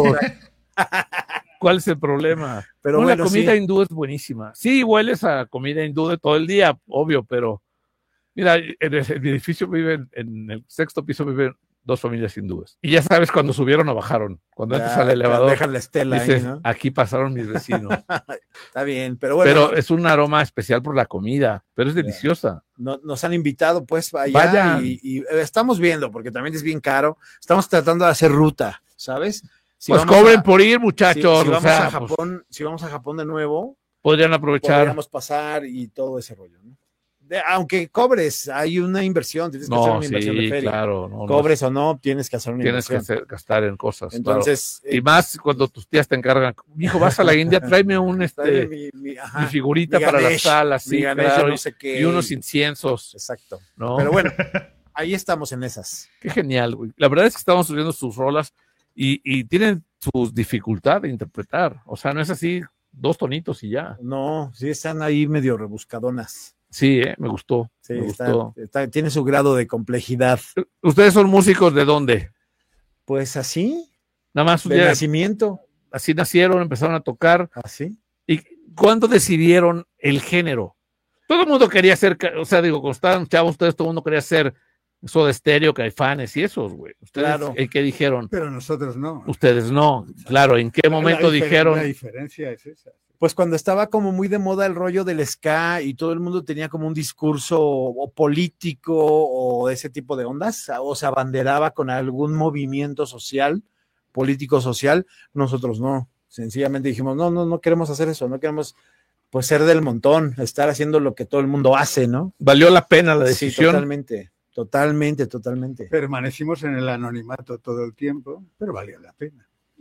¿Cuál es el problema? Pero bueno, la comida hindú es buenísima. Sí, hueles a comida hindú de todo el día, obvio, pero mira, en el edificio viven, en el 6º piso viven 2 familias hindúes. Y ya sabes cuando subieron o bajaron. Cuando entras al elevador, dejan la estela dices, ahí, ¿no? Aquí pasaron mis vecinos. Está bien, pero bueno. Pero es un aroma especial por la comida, pero es deliciosa. Nos han invitado pues allá y estamos viendo, porque también es bien caro. Estamos tratando de hacer ruta, ¿sabes? Pues cobren por ir, muchachos. Si vamos a Japón de nuevo, podrían aprovechar. Podríamos pasar y todo ese rollo, ¿no? Aunque cobres, hay una inversión, tienes que hacer una inversión de feria. Claro, cobres o no, tienes que hacer una inversión. Tienes que gastar en cosas. Entonces, claro. Y más cuando tus tías te encargan, hijo, vas a la India, tráeme mi figurita para la sala, sí, claro, no sé qué, y unos inciensos. Exacto. ¿No? Pero bueno, ahí estamos en esas. Qué genial, güey. La verdad es que estamos subiendo sus rolas y tienen su dificultad de interpretar. O sea, no es así 2 tonitos y ya. No, sí están ahí medio rebuscadonas. Sí, me gustó. Sí, tiene su grado de complejidad. ¿Ustedes son músicos de dónde? Pues así. Nada más de nacimiento. Así nacieron, empezaron a tocar. Así. ¿Y cuándo decidieron el género? Todo el mundo quería ser, o sea, digo, cuando estaban chavos, todo el mundo quería ser Soda Stereo, Caifanes y esos, güey. ¿Ustedes claro. ¿Qué dijeron? Pero nosotros no. Ustedes no. Claro, ¿en qué momento dijeron? La diferencia es esa. Pues cuando estaba como muy de moda el rollo del ska y todo el mundo tenía como un discurso o político o ese tipo de ondas, o se abanderaba con algún movimiento social, político social, nosotros no. Sencillamente dijimos, no queremos hacer eso, no queremos pues ser del montón, estar haciendo lo que todo el mundo hace, ¿no? ¿Valió la pena la decisión? Sí, totalmente. Permanecimos en el anonimato todo el tiempo, pero valió la pena.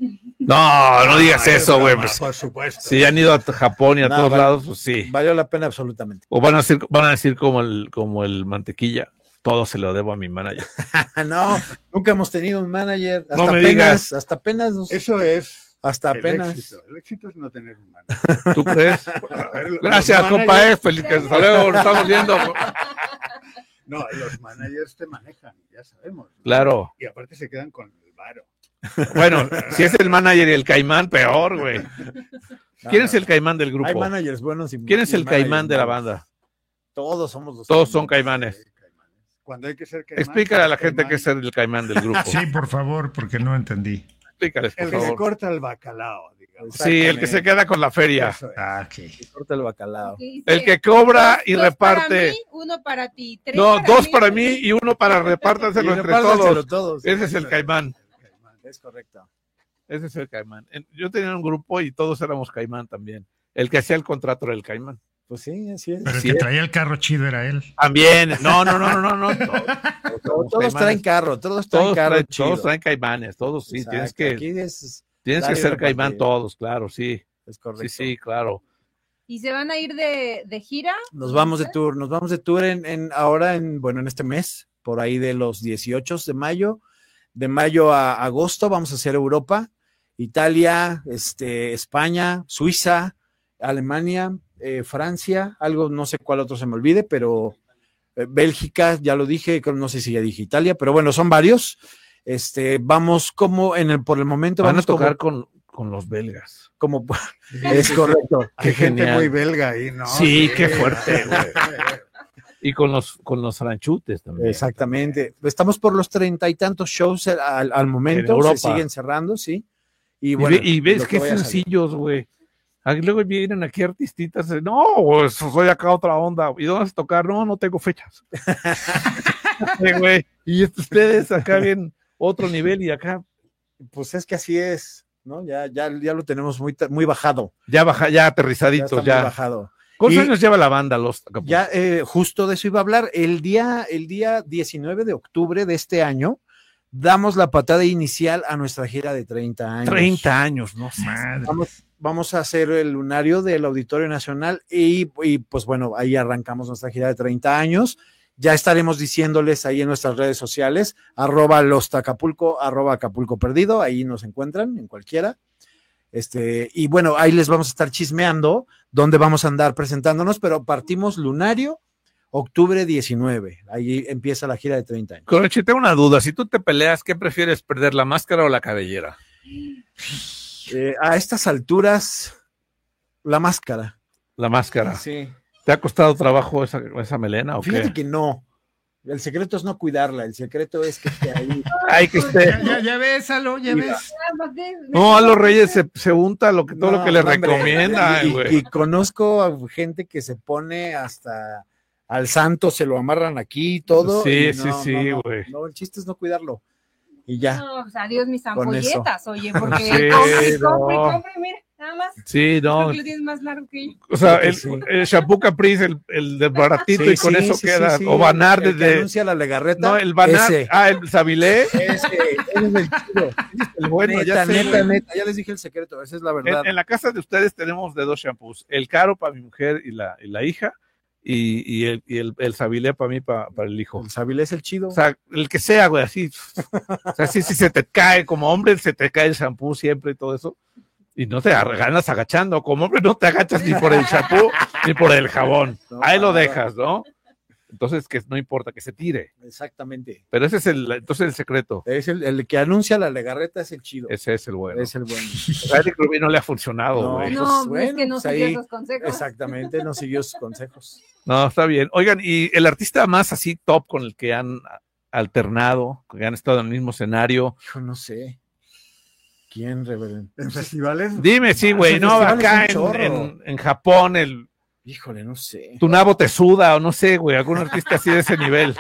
No digas eso, güey. Pues, por supuesto. Si han ido a Japón y a todos lados, pues sí. Valió la pena absolutamente. O van a decir como el mantequilla, todo se lo debo a mi manager. No, nunca hemos tenido un manager. Hasta apenas. Eso es. Hasta apenas. El éxito es no tener un manager. ¿Tú crees? Gracias, compa F. Hasta luego, nos estamos viendo. No, los managers te manejan, ya sabemos, ¿no? Claro. Y aparte se quedan con el varo. Bueno, si es el manager y el caimán, peor, güey. ¿Quién es el caimán del grupo? Hay managers buenos y ¿Quién es el caimán de la banda? Todos somos los Todos son caimanes. Cuando hay que ser caimán. Explícale a la gente qué es el caimán del grupo. Sí, por favor, porque no entendí. Explícales, por favor. El que corta el bacalao, digamos. Sí, el que se queda con la feria. Eso es. Okay. Que corta el bacalao. Okay, el que cobra y reparte. Para mí, 1 para ti. 3 no, para 2 mí. para mí y 1 para repártanselo entre todos. Ese es el caimán. Es correcto. Ese es el caimán. Yo tenía un grupo y todos éramos caimán también. El que hacía el contrato era el caimán. Pues sí, así es. Pero el que traía el carro chido era él. También. No. Todos traen carro, todos traen caimanes, todos sí. Exacto. Tienes que ser caimán todos, claro, sí. Es correcto. Sí, claro. ¿Y se van a ir de gira? Nos vamos de tour ahora en este mes, por ahí de los 18 de mayo. De mayo a agosto vamos a hacer Europa, Italia, España, Suiza, Alemania, Francia, algo, no sé cuál otro se me olvide, pero Bélgica, ya lo dije, no sé si ya dije Italia, pero bueno, son varios. Vamos como por el momento van vamos a tocar con los belgas. Como es correcto. Hay gente muy belga ahí, ¿no? Sí, qué fuerte, güey. Y con los franchutes también. Exactamente. Estamos por los 30 y tantos shows al momento. En Europa. Se siguen cerrando, sí. Y bueno, ves qué sencillos, güey. Luego vienen aquí artistitas. No, soy acá otra onda. ¿Y dónde vas a tocar? No tengo fechas. Güey. Y ustedes acá bien otro nivel y acá. Pues es que así es, ¿no? Ya lo tenemos muy bajado. Ya aterrizadito, ya. Muy bajado. ¿Cuántos años lleva la banda? Ya, justo de eso iba a hablar. El día 19 de octubre de este año damos la patada inicial a nuestra gira de 30 años. 30 años, no sé. Vamos a hacer el lunario del Auditorio Nacional y pues bueno, ahí arrancamos nuestra gira de 30 años. Ya estaremos diciéndoles ahí en nuestras redes sociales, @lostacapulco, @Acapulco Perdido, ahí nos encuentran en cualquiera. Y bueno, ahí les vamos a estar chismeando dónde vamos a andar presentándonos, pero partimos lunario, octubre 19, ahí empieza la gira de 30 años. Corochi, tengo una duda, si tú te peleas, ¿qué prefieres, perder, la máscara o la cabellera? A estas alturas, la máscara. La máscara. Sí. ¿Te ha costado trabajo esa melena o qué? Fíjate que no. El secreto es no cuidarla, el secreto es que esté ahí. Ay, que esté. Ya ves, Alo, ya ves. No, a los Reyes se unta todo lo que le recomienda. Y conozco a gente que se pone hasta al santo, se lo amarran aquí y todo. Sí, güey. No, el chiste es no cuidarlo. Y ya. No, pues adiós mis ampolletas, oye, porque sí, compre, mira, nada más. Sí, no. Creo que lo tienes más largo que yo. O sea, el shampoo Caprice, el de baratito, y con eso queda. O Banar desde. Que anuncia la legarreta. No, el Banar. El Sabilé. Ese es el chido. El bueno, neta, ya les dije el secreto, esa es la verdad. En la casa de ustedes tenemos de 2 shampoos. El caro para mi mujer y la hija. Y el Sabilé para mí, para el hijo. El Sabilé es el chido. O sea, el que sea, güey, así. O sea, si se te cae, como hombre, se te cae el shampoo siempre y todo eso. Y no te ganas agachando. Como hombre, no te agachas ni por el shampoo ni por el jabón. Ahí lo dejas, ¿no? Entonces, que no importa, que se tire. Exactamente. Pero ese es el secreto. Es el que anuncia la legarreta, es el chido. Ese es el bueno. Es el bueno. A Eric Rubin no le ha funcionado, güey. No, es que no siguió esos consejos. Exactamente, no siguió sus consejos. No, está bien. Oigan, y el artista más así top con el que han alternado, que han estado en el mismo escenario. Yo no sé. ¿Quién, reverendo? ¿En festivales? Dime, sí, güey. No, acá en Japón, Híjole, no sé. Tunabo Tesuda, o no sé, güey, algún artista así de ese nivel.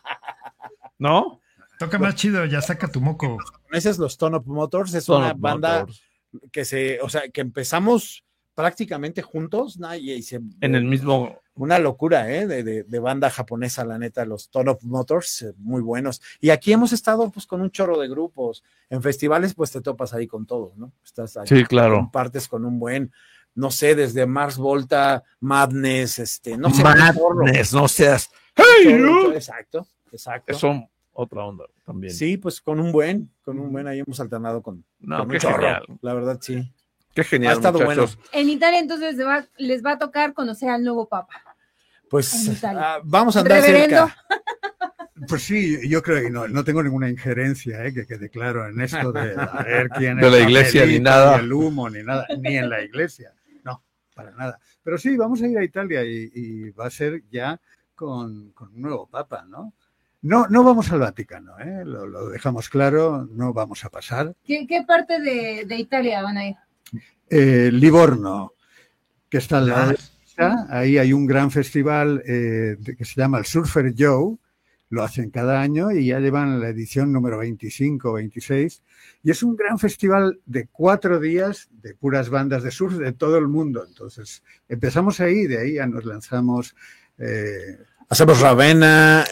¿No? Toca más chido, ya saca tu moco. Ese es los Ton Up Motors, es una banda que que empezamos prácticamente juntos, ¿no? En el mismo. Una locura, de banda japonesa, la neta, los Ton Up Motors, muy buenos. Y aquí hemos estado, pues, con un chorro de grupos. En festivales, pues, te topas ahí con todos, ¿no? Estás ahí. Sí, claro. Compartes con un buen, no sé, desde Mars Volta, Madness, no sé. Madness, no seas. ¡Hey! Exacto. Son otra onda también. Sí, pues con un buen ahí hemos alternado con un chorro. Genial. La verdad, sí. Qué genial, ha estado muchachos. Bueno. En Italia, entonces, les va a tocar conocer al nuevo Papa. Pues vamos a andar cerca. Pues sí, yo creo que no tengo ninguna injerencia, que quede claro en esto de a ver quién de es la iglesia ni nada, ni el humo ni nada, ni en la iglesia, no, para nada. Pero sí, vamos a ir a Italia y va a ser ya con un nuevo papa, ¿no? No vamos al Vaticano, lo dejamos claro, no vamos a pasar. ¿Qué parte de Italia van a ir? Livorno, que está al lado de ahí hay un gran festival que se llama el Surfer Joe, lo hacen cada año y ya llevan la edición número 25, 26, y es un gran festival de 4 días de puras bandas de surf de todo el mundo. Entonces empezamos ahí, de ahí ya nos lanzamos. Hacemos Ravenna,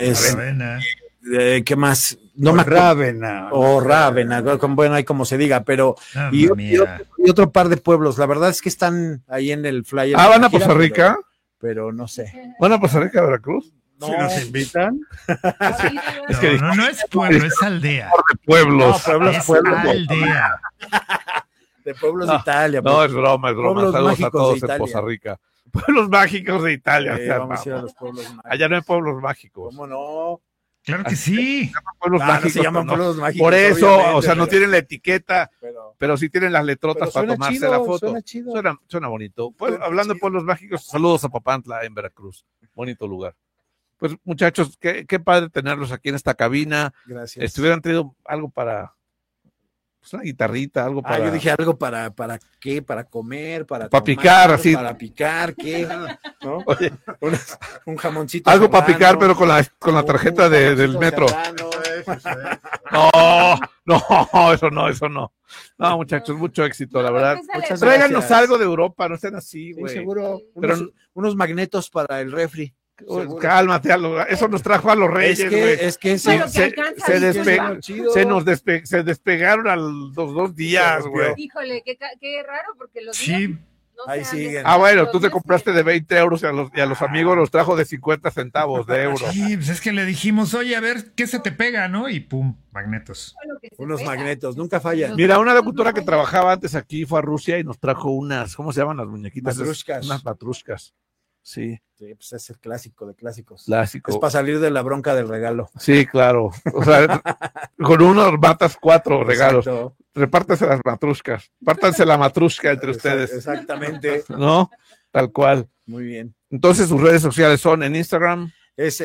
¿qué más? No me Ravenna. O Ravenna, bueno, hay como se diga, pero y otro par de pueblos. La verdad es que están ahí en el flyer. ¿Van a Costa Rica? Pero no sé. ¿Van a Costa Rica, Veracruz? No. Si nos invitan. Es que no es pueblo, es aldea. De pueblos. Es aldea. De pueblos de Italia. No, es broma. Saludos a todos en Costa Rica. Pueblos mágicos de Italia. Vamos a ir a los pueblos mágicos. Allá no hay pueblos mágicos. ¿Cómo no? Claro que sí. Pueblos mágicos, se llaman pueblos mágicos. Por eso, o sea, no tienen la etiqueta, pero sí tienen las letrotas para tomarse la foto. Suena bonito. Pues, hablando de pueblos mágicos, saludos a Papantla en Veracruz. Bonito lugar. Pues, muchachos, qué padre tenerlos aquí en esta cabina. Gracias. Estuvieran traído algo para, pues, una guitarrita, algo para. Yo dije algo para qué, para comer, para picar, así. Para picar, ¿qué? ¿No? Oye, un jamoncito. Algo para picar, pero con la tarjeta del metro. No, eso no. No, muchachos, mucho éxito, la verdad. Tráiganos algo de Europa, no sean así, güey. Sí, seguro. Pero unos magnetos para el refri. Cálmate, eso nos trajo a los Reyes, se despegaron a los 2 días, güey. Híjole, qué raro, porque los días ahí siguen. Bueno, tú te compraste de 20 euros y a los amigos los trajo de 50 centavos de euro. Sí, pues es que le dijimos, oye, a ver, ¿qué se te pega, no? Y pum, magnetos. Unos magnetos, nunca fallan. Mira, una locutora que trabajaba antes aquí fue a Rusia y nos trajo unas, ¿cómo se llaman las muñequitas? Unas matrushkas. Sí. Sí, pues es el clásico de clásicos. Clásico. Es para salir de la bronca del regalo. Sí, claro. O sea, con uno matas 4 regalos. Exacto. Repártanse las matrushkas. Pártanse la matrushka entre ustedes. Exactamente. ¿No? Tal cual. Muy bien. Entonces, sus redes sociales son en Instagram. Es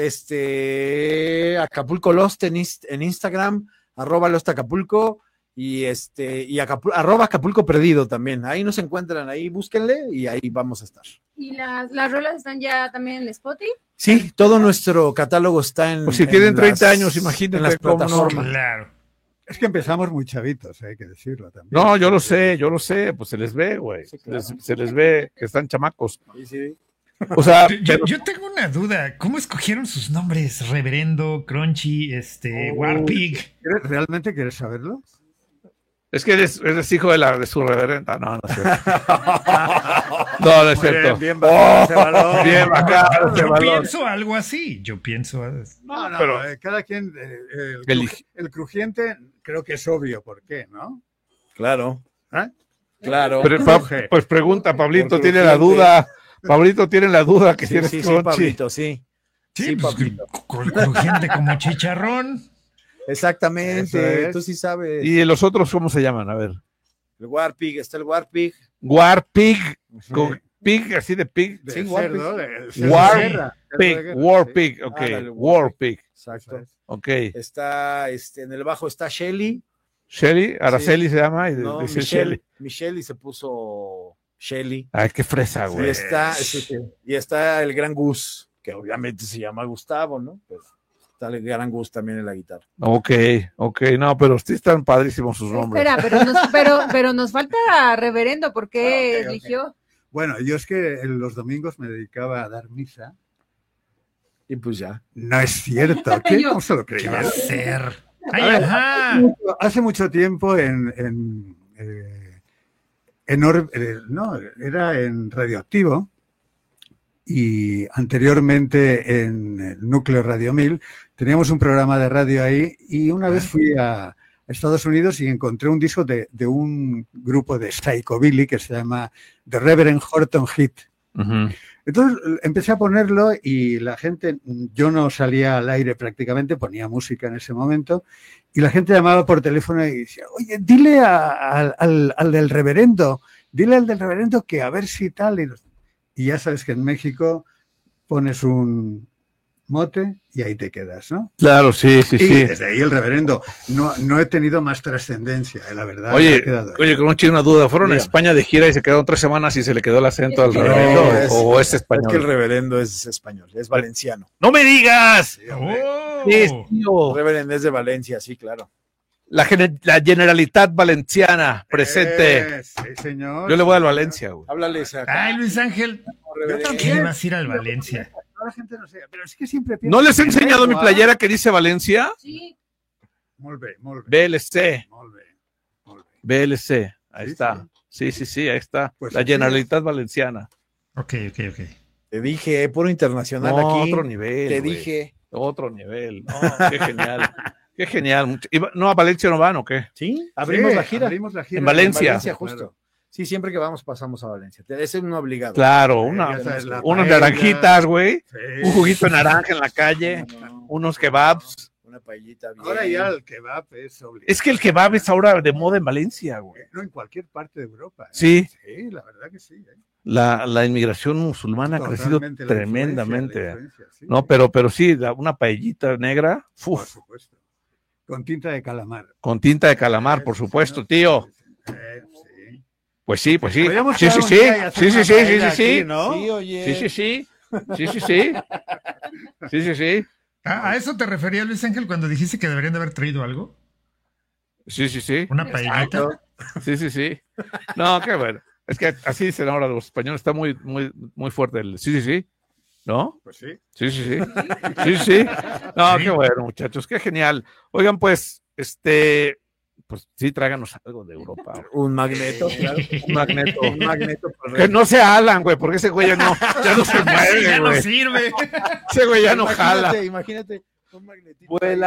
Acapulco Lost en Instagram, @LostAcapulco y @Acapulco Perdido también. Ahí nos encuentran, ahí búsquenle y ahí vamos a estar. ¿Y las rolas están ya también en Spotify? Sí, todo nuestro catálogo está en. Pues si tienen 30 años, imagínense en las plataformas. Claro. Es que empezamos muy chavitos, hay que decirlo también. No, yo lo sé, pues se les ve, güey. Sí, claro. Se les ve que están chamacos. Sí. O sea, yo tengo una duda. ¿Cómo escogieron sus nombres? Reverendo, Crunchy, Warpig. ¿Realmente quieres saberlo? Es que eres hijo de su reverenda. No es cierto. No es cierto. Bien bacano, bien bacano. Yo pienso algo así. No, pero cada quien, el crujiente, creo que es obvio por qué, ¿no? Claro. ¿Eh? Claro. Pues pregunta, Pablito tiene la duda. Pablito tiene la duda que tienes sí, Pablito, sí. Sí, pues, crujiente como chicharrón. Exactamente, tú sí sabes. ¿Y los otros cómo se llaman? A ver. El Warpig, está el Warpig. Warpig, con pig, así de pig. Sí, Warpig. Warpig, ok. Warpig. Exacto. Ok. Está, en el bajo está Shelly. Shelly, Araceli se llama. Y no, dice Michelle y se puso Shelly. Ay, qué fresa, güey. Y está el Gran Gus, que obviamente se llama Gustavo, ¿no? Pues, el Gran Gus también en la guitarra. Ok, no, pero sí están padrísimos sus nombres. Espera, pero nos falta reverendo, ¿por qué eligió? Bueno, yo es que los domingos me dedicaba a dar misa. Y pues ya. No es cierto, ¿qué? ¿Cómo se lo creía? ¿Qué va a ser? Hace mucho tiempo era en Radioactivo. Y anteriormente en el Núcleo Radio 1000 teníamos un programa de radio ahí y una vez fui a Estados Unidos y encontré un disco de un grupo de psychobilly que se llama The Reverend Horton Heat. Uh-huh. Entonces empecé a ponerlo y la gente, yo no salía al aire prácticamente, ponía música en ese momento y la gente llamaba por teléfono y decía, oye, dile al del reverendo que a ver si tal. Y ya sabes que en México pones un mote y ahí te quedas, ¿no? Claro, sí. Y desde ahí el reverendo. No he tenido más trascendencia, la verdad. Oye, como tiene una duda, ¿fueron a España de gira y se quedaron 3 semanas y se le quedó el acento al reverendo o es español? Es que el reverendo es español, es valenciano. ¡No me digas! El reverendo es de Valencia, sí, claro. La Generalitat Valenciana, presente. Sí, señor. Yo le voy al Valencia, güey. Háblales acá. Ay, Luis Ángel, yo también vas a ir al Valencia. La gente no sé, pero es que siempre ¿No les he enseñado mi playera que dice Valencia? Sí. Molt bé. VLC. Molt bé. VLC, ahí está. Sí, ahí está. Pues la Generalitat Valenciana. Ok. Te dije, puro internacional aquí. Otro nivel. Te dije. Otro nivel. No, qué genial. Qué genial. ¿No a Valencia no van o qué? Sí, abrimos la gira. En Valencia. En Valencia, justo. Claro. Sí, siempre que vamos pasamos a Valencia. Es un obligado. Claro, unas naranjitas, güey. Sí. Un juguito de naranja en la calle. Unos kebabs. Una paellita bien. Ahora ya el kebab es obligado. Es que el kebab es ahora de moda en Valencia, güey. No, en cualquier parte de Europa. Sí. Sí, la verdad que sí. La inmigración musulmana ha crecido tremendamente. La influencia, sí. No, pero sí, una paellita negra. Uf. Por supuesto. Con tinta de calamar. Con tinta de calamar, por supuesto, tío. Sí. Pues sí. Sí. ¿No? Sí, oye. Sí. ¿A eso te refería, Luis Ángel, cuando dijiste que deberían de haber traído algo? Sí. ¿Una paellita? Sí. No, qué bueno. Es que así dicen ahora los españoles, está muy fuerte el sí. ¿No? Pues sí. Sí. No, qué bueno, muchachos, qué genial. Oigan, pues, pues sí, tráiganos algo de Europa. Un magneto, claro. Un magneto. Que no se Alan, güey, porque ese güey ya no se mueve, ya güey. no sirve. Ese güey ya no jala. Imagínate, un magnetito.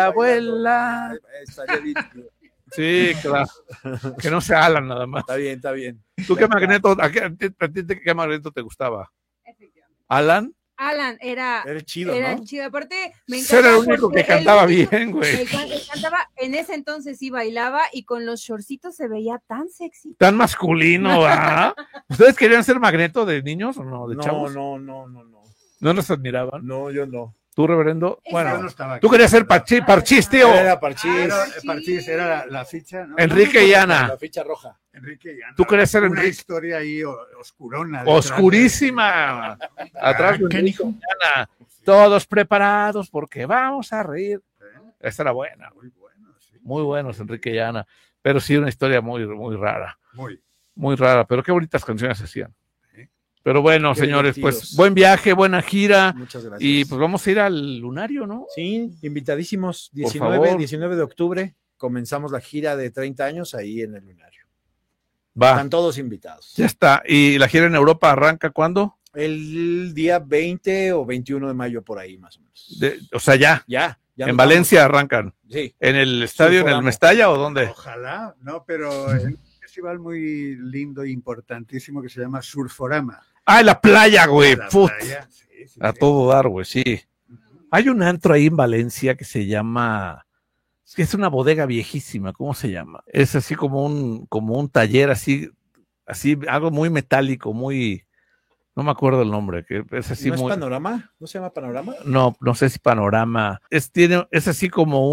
Vuela. Estaría bien. Sí, claro. Que no se Alan nada más. Está bien. ¿Tú qué magneto, a ti qué magneto te gustaba? ¿Alan? Alan era chido, era ¿no? chido. Aparte, me encantaba. Era el único que cantaba bien, güey. Cantaba, en ese entonces sí bailaba y con los shortcitos se veía tan sexy. Tan masculino, ¿ah? ¿Ustedes querían ser magneto de niños o no? ¿De chavos? No. ¿No los admiraban? No, yo no. ¿Tú, reverendo? Bueno, no estaba tú querías ser Parchís, tío. Era Parchís. Parchís, era la ficha, ¿no? Enrique y Ana. La ficha roja. Enrique y Ana. ¿Tú querías ser una Enrique? Historia ahí oscurona. Oscurísima. Atrás de Enrique y Ana. Todos preparados porque vamos a reír. Esta era buena. Muy bueno, sí. Muy buenos, Enrique y Ana. Pero sí, una historia muy, muy rara. Muy rara, pero qué bonitas canciones hacían. Pero bueno, qué señores, divertidos. Pues buen viaje, buena gira. Muchas gracias. Y pues vamos a ir al Lunario, ¿no? Sí, invitadísimos. Por favor. 19 de octubre comenzamos la gira de 30 años ahí en el Lunario. Va. Están todos invitados. Ya está. ¿Y la gira en Europa arranca cuándo? El día 20 o 21 de mayo, por ahí más o menos. O sea, ya. Ya En Valencia arrancan. Sí. ¿En el estadio, en el Mestalla o dónde? Ojalá, no, pero es un festival muy lindo e importantísimo que se llama Surforama. Ah, en la playa, güey. Playa, sí, a todo dar, güey, sí. Hay un antro ahí en Valencia que se llama, es una bodega viejísima, ¿cómo se llama? Es así como un taller así, algo muy metálico, muy, no me acuerdo el nombre, que es así ¿No es muy. Panorama? ¿No se llama Panorama? No sé si Panorama. Es así como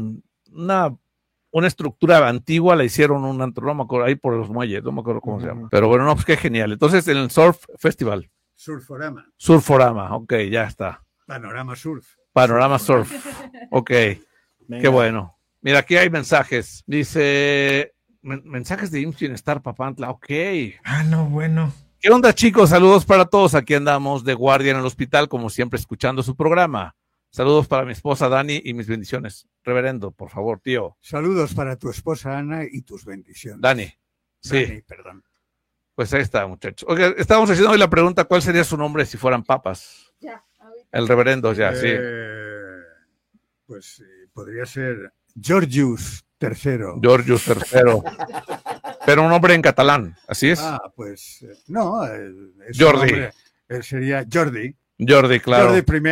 una estructura antigua, la hicieron un antro, no me acuerdo, ahí por los muelles, no me acuerdo cómo se llama. Pero bueno, no, pues qué genial. Entonces, en el Surf Festival. Surforama, ok, ya está. Panorama Surf. Ok, venga. Qué bueno. Mira, aquí hay mensajes. Dice, mensajes de IMSS Bienestar Papantla, ok. No, bueno. ¿Qué onda, chicos? Saludos para todos. Aquí andamos de guardia en el hospital, como siempre, escuchando su programa. Saludos para mi esposa Dani y mis bendiciones. Reverendo, por favor, tío. Saludos para tu esposa Ana y tus bendiciones. Dani. Sí. Dani, perdón. Pues ahí está, muchachos. Oiga, estábamos haciendo hoy la pregunta, ¿cuál sería su nombre si fueran papas? Ya, ahorita. El reverendo, ya, sí. Pues podría ser Georgius III. Georgius III. Pero un nombre en catalán, ¿así es? Pues no. Jordi. Sería Jordi. Jordi, claro.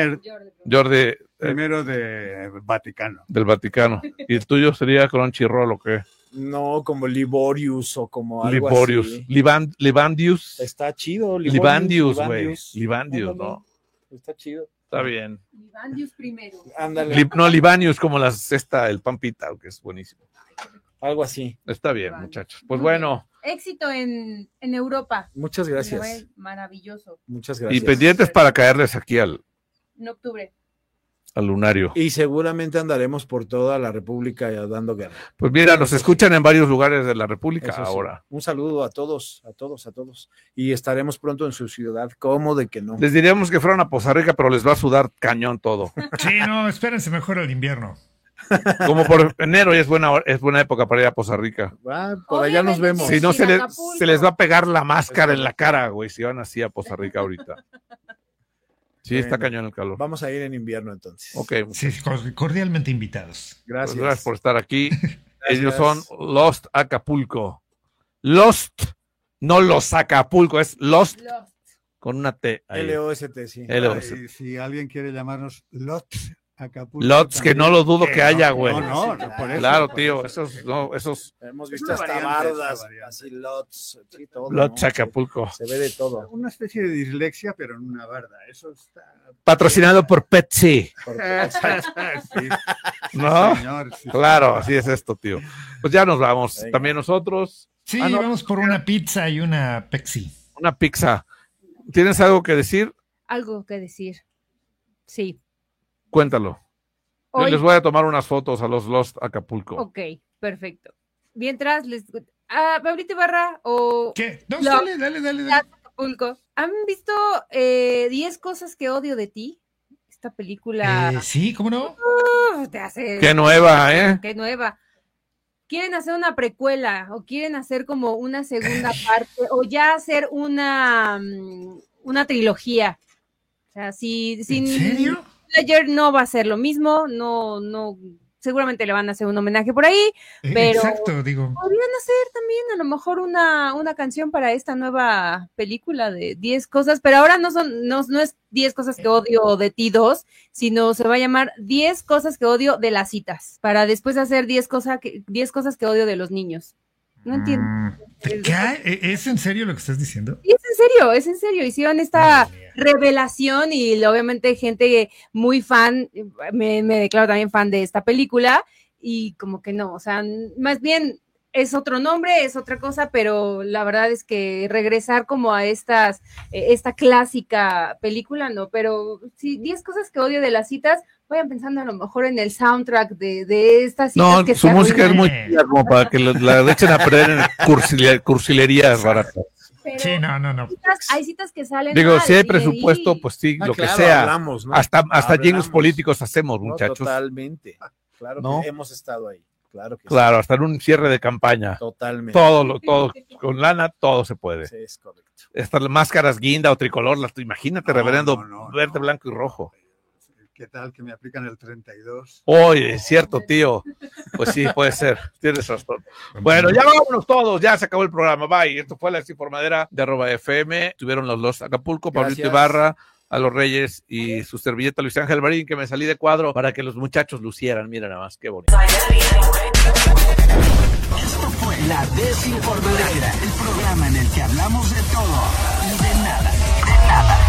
Jordi primero de Vaticano. Del Vaticano. ¿Y el tuyo sería Crunchyroll o qué? No, como Liborius o como algo Liborius. así. Libandius. Está chido. Libandius, güey. Libandius, ¿no? Está chido. Está bien. Libandius primero. Ándale. No, Libanius como el Pampita, que es buenísimo. Algo así. Está bien, muchachos. Pues bueno. Éxito en Europa. Muchas gracias. Fue maravilloso. Muchas gracias. Y pendientes para caerles aquí en octubre. Al Lunario. Y seguramente andaremos por toda la República dando guerra. Pues mira, nos escuchan en varios lugares de la República sí. ahora. Un saludo a todos. Y estaremos pronto en su ciudad. ¿Cómo de que no? Les diríamos que fueran a Poza Rica, pero les va a sudar cañón todo. Sí, no, espérense mejor el invierno. Como por enero ya es buena época para ir a Poza Rica. Por allá nos vemos. Si no, se les va a pegar la máscara en la cara, güey, si van así a Poza Rica ahorita. Sí, está cañón el calor. Vamos a ir en invierno entonces. Ok. Sí, cordialmente invitados. Gracias. Pues gracias por estar aquí. Ellos son Lost Acapulco. Lost, no Los Acapulco, es Lost. Con una T. Ahí. L-O-S-T, sí. Y si alguien quiere llamarnos Lots Acapulco. Lots, que no lo dudo que haya, güey. No, por eso. Claro, tío, esos. Hemos visto hasta bardas, así Lots, sí, todo. Lots Acapulco. Se ve de todo. Una especie de dislexia, pero en una barda. Eso está. Patrocinado por Pepsi. Sí. ¿No? Señor, sí. Claro, así es esto, tío. Pues ya nos vamos. Venga. También nosotros. Sí, no. vamos por una pizza y una Pepsi. Una pizza. ¿Tienes algo que decir? Algo que decir. Sí. Cuéntalo. Yo Hoy. les voy a tomar unas fotos a los Lost Acapulco. Ok, perfecto. Mientras les... Pablito Ibarra o... ¿Qué? No, Lost dale. Acapulco. ¿Han visto 10 cosas que odio de ti? Esta película. Sí, ¿cómo no? Te hace. Qué nueva, ¿eh? Qué nueva. Quieren hacer una precuela o quieren hacer como una segunda parte o ya hacer una trilogía. O sea, ¿En serio? Ledger no va a ser lo mismo, no, seguramente le van a hacer un homenaje por ahí, pero exacto, digo. Podrían hacer también a lo mejor una canción para esta nueva película de 10 cosas, pero ahora no es 10 cosas que odio de ti 2, sino se va a llamar 10 cosas que odio de las citas, para después hacer 10 cosas que odio de los niños. No entiendo. ¿Es en serio lo que estás diciendo? Sí, es en serio. Hicieron esta revelación y obviamente gente muy fan, me declaro también fan de esta película y como que no, o sea, más bien es otro nombre, es otra cosa, pero la verdad es que regresar como a esta clásica película, no, pero sí, 10 cosas que odio de las citas, vayan pensando a lo mejor en el soundtrack de estas citas. No, que su música es muy como para que la echen a perder en cursilerías baratas. Pero sí, no. Hay citas que salen. Digo, si hay presupuesto, pues sí, lo que sea. Hablamos, ¿no? Hasta jingles políticos hacemos, muchachos. Totalmente. Claro que hemos estado ahí. Claro, hasta en un cierre de campaña. Totalmente. Todo, con lana, todo se puede. Sí, es correcto. Estas máscaras guinda o tricolor, imagínate, reverendo, verde, blanco y rojo. ¿Qué tal que me aplican el 32? Oye, es cierto, tío. Pues sí, puede ser. Tienes razón. Bueno, ya vámonos todos. Ya se acabó el programa. Bye. Esto fue la Desinformadera de @FM. Tuvieron los dos Acapulco, Pablito Ibarra, a los Reyes y su servilleta Luis Ángel Marín, que me salí de cuadro para que los muchachos lucieran. Mira nada más, qué bonito. Esto fue La Desinformadera, el programa en el que hablamos de todo y de nada.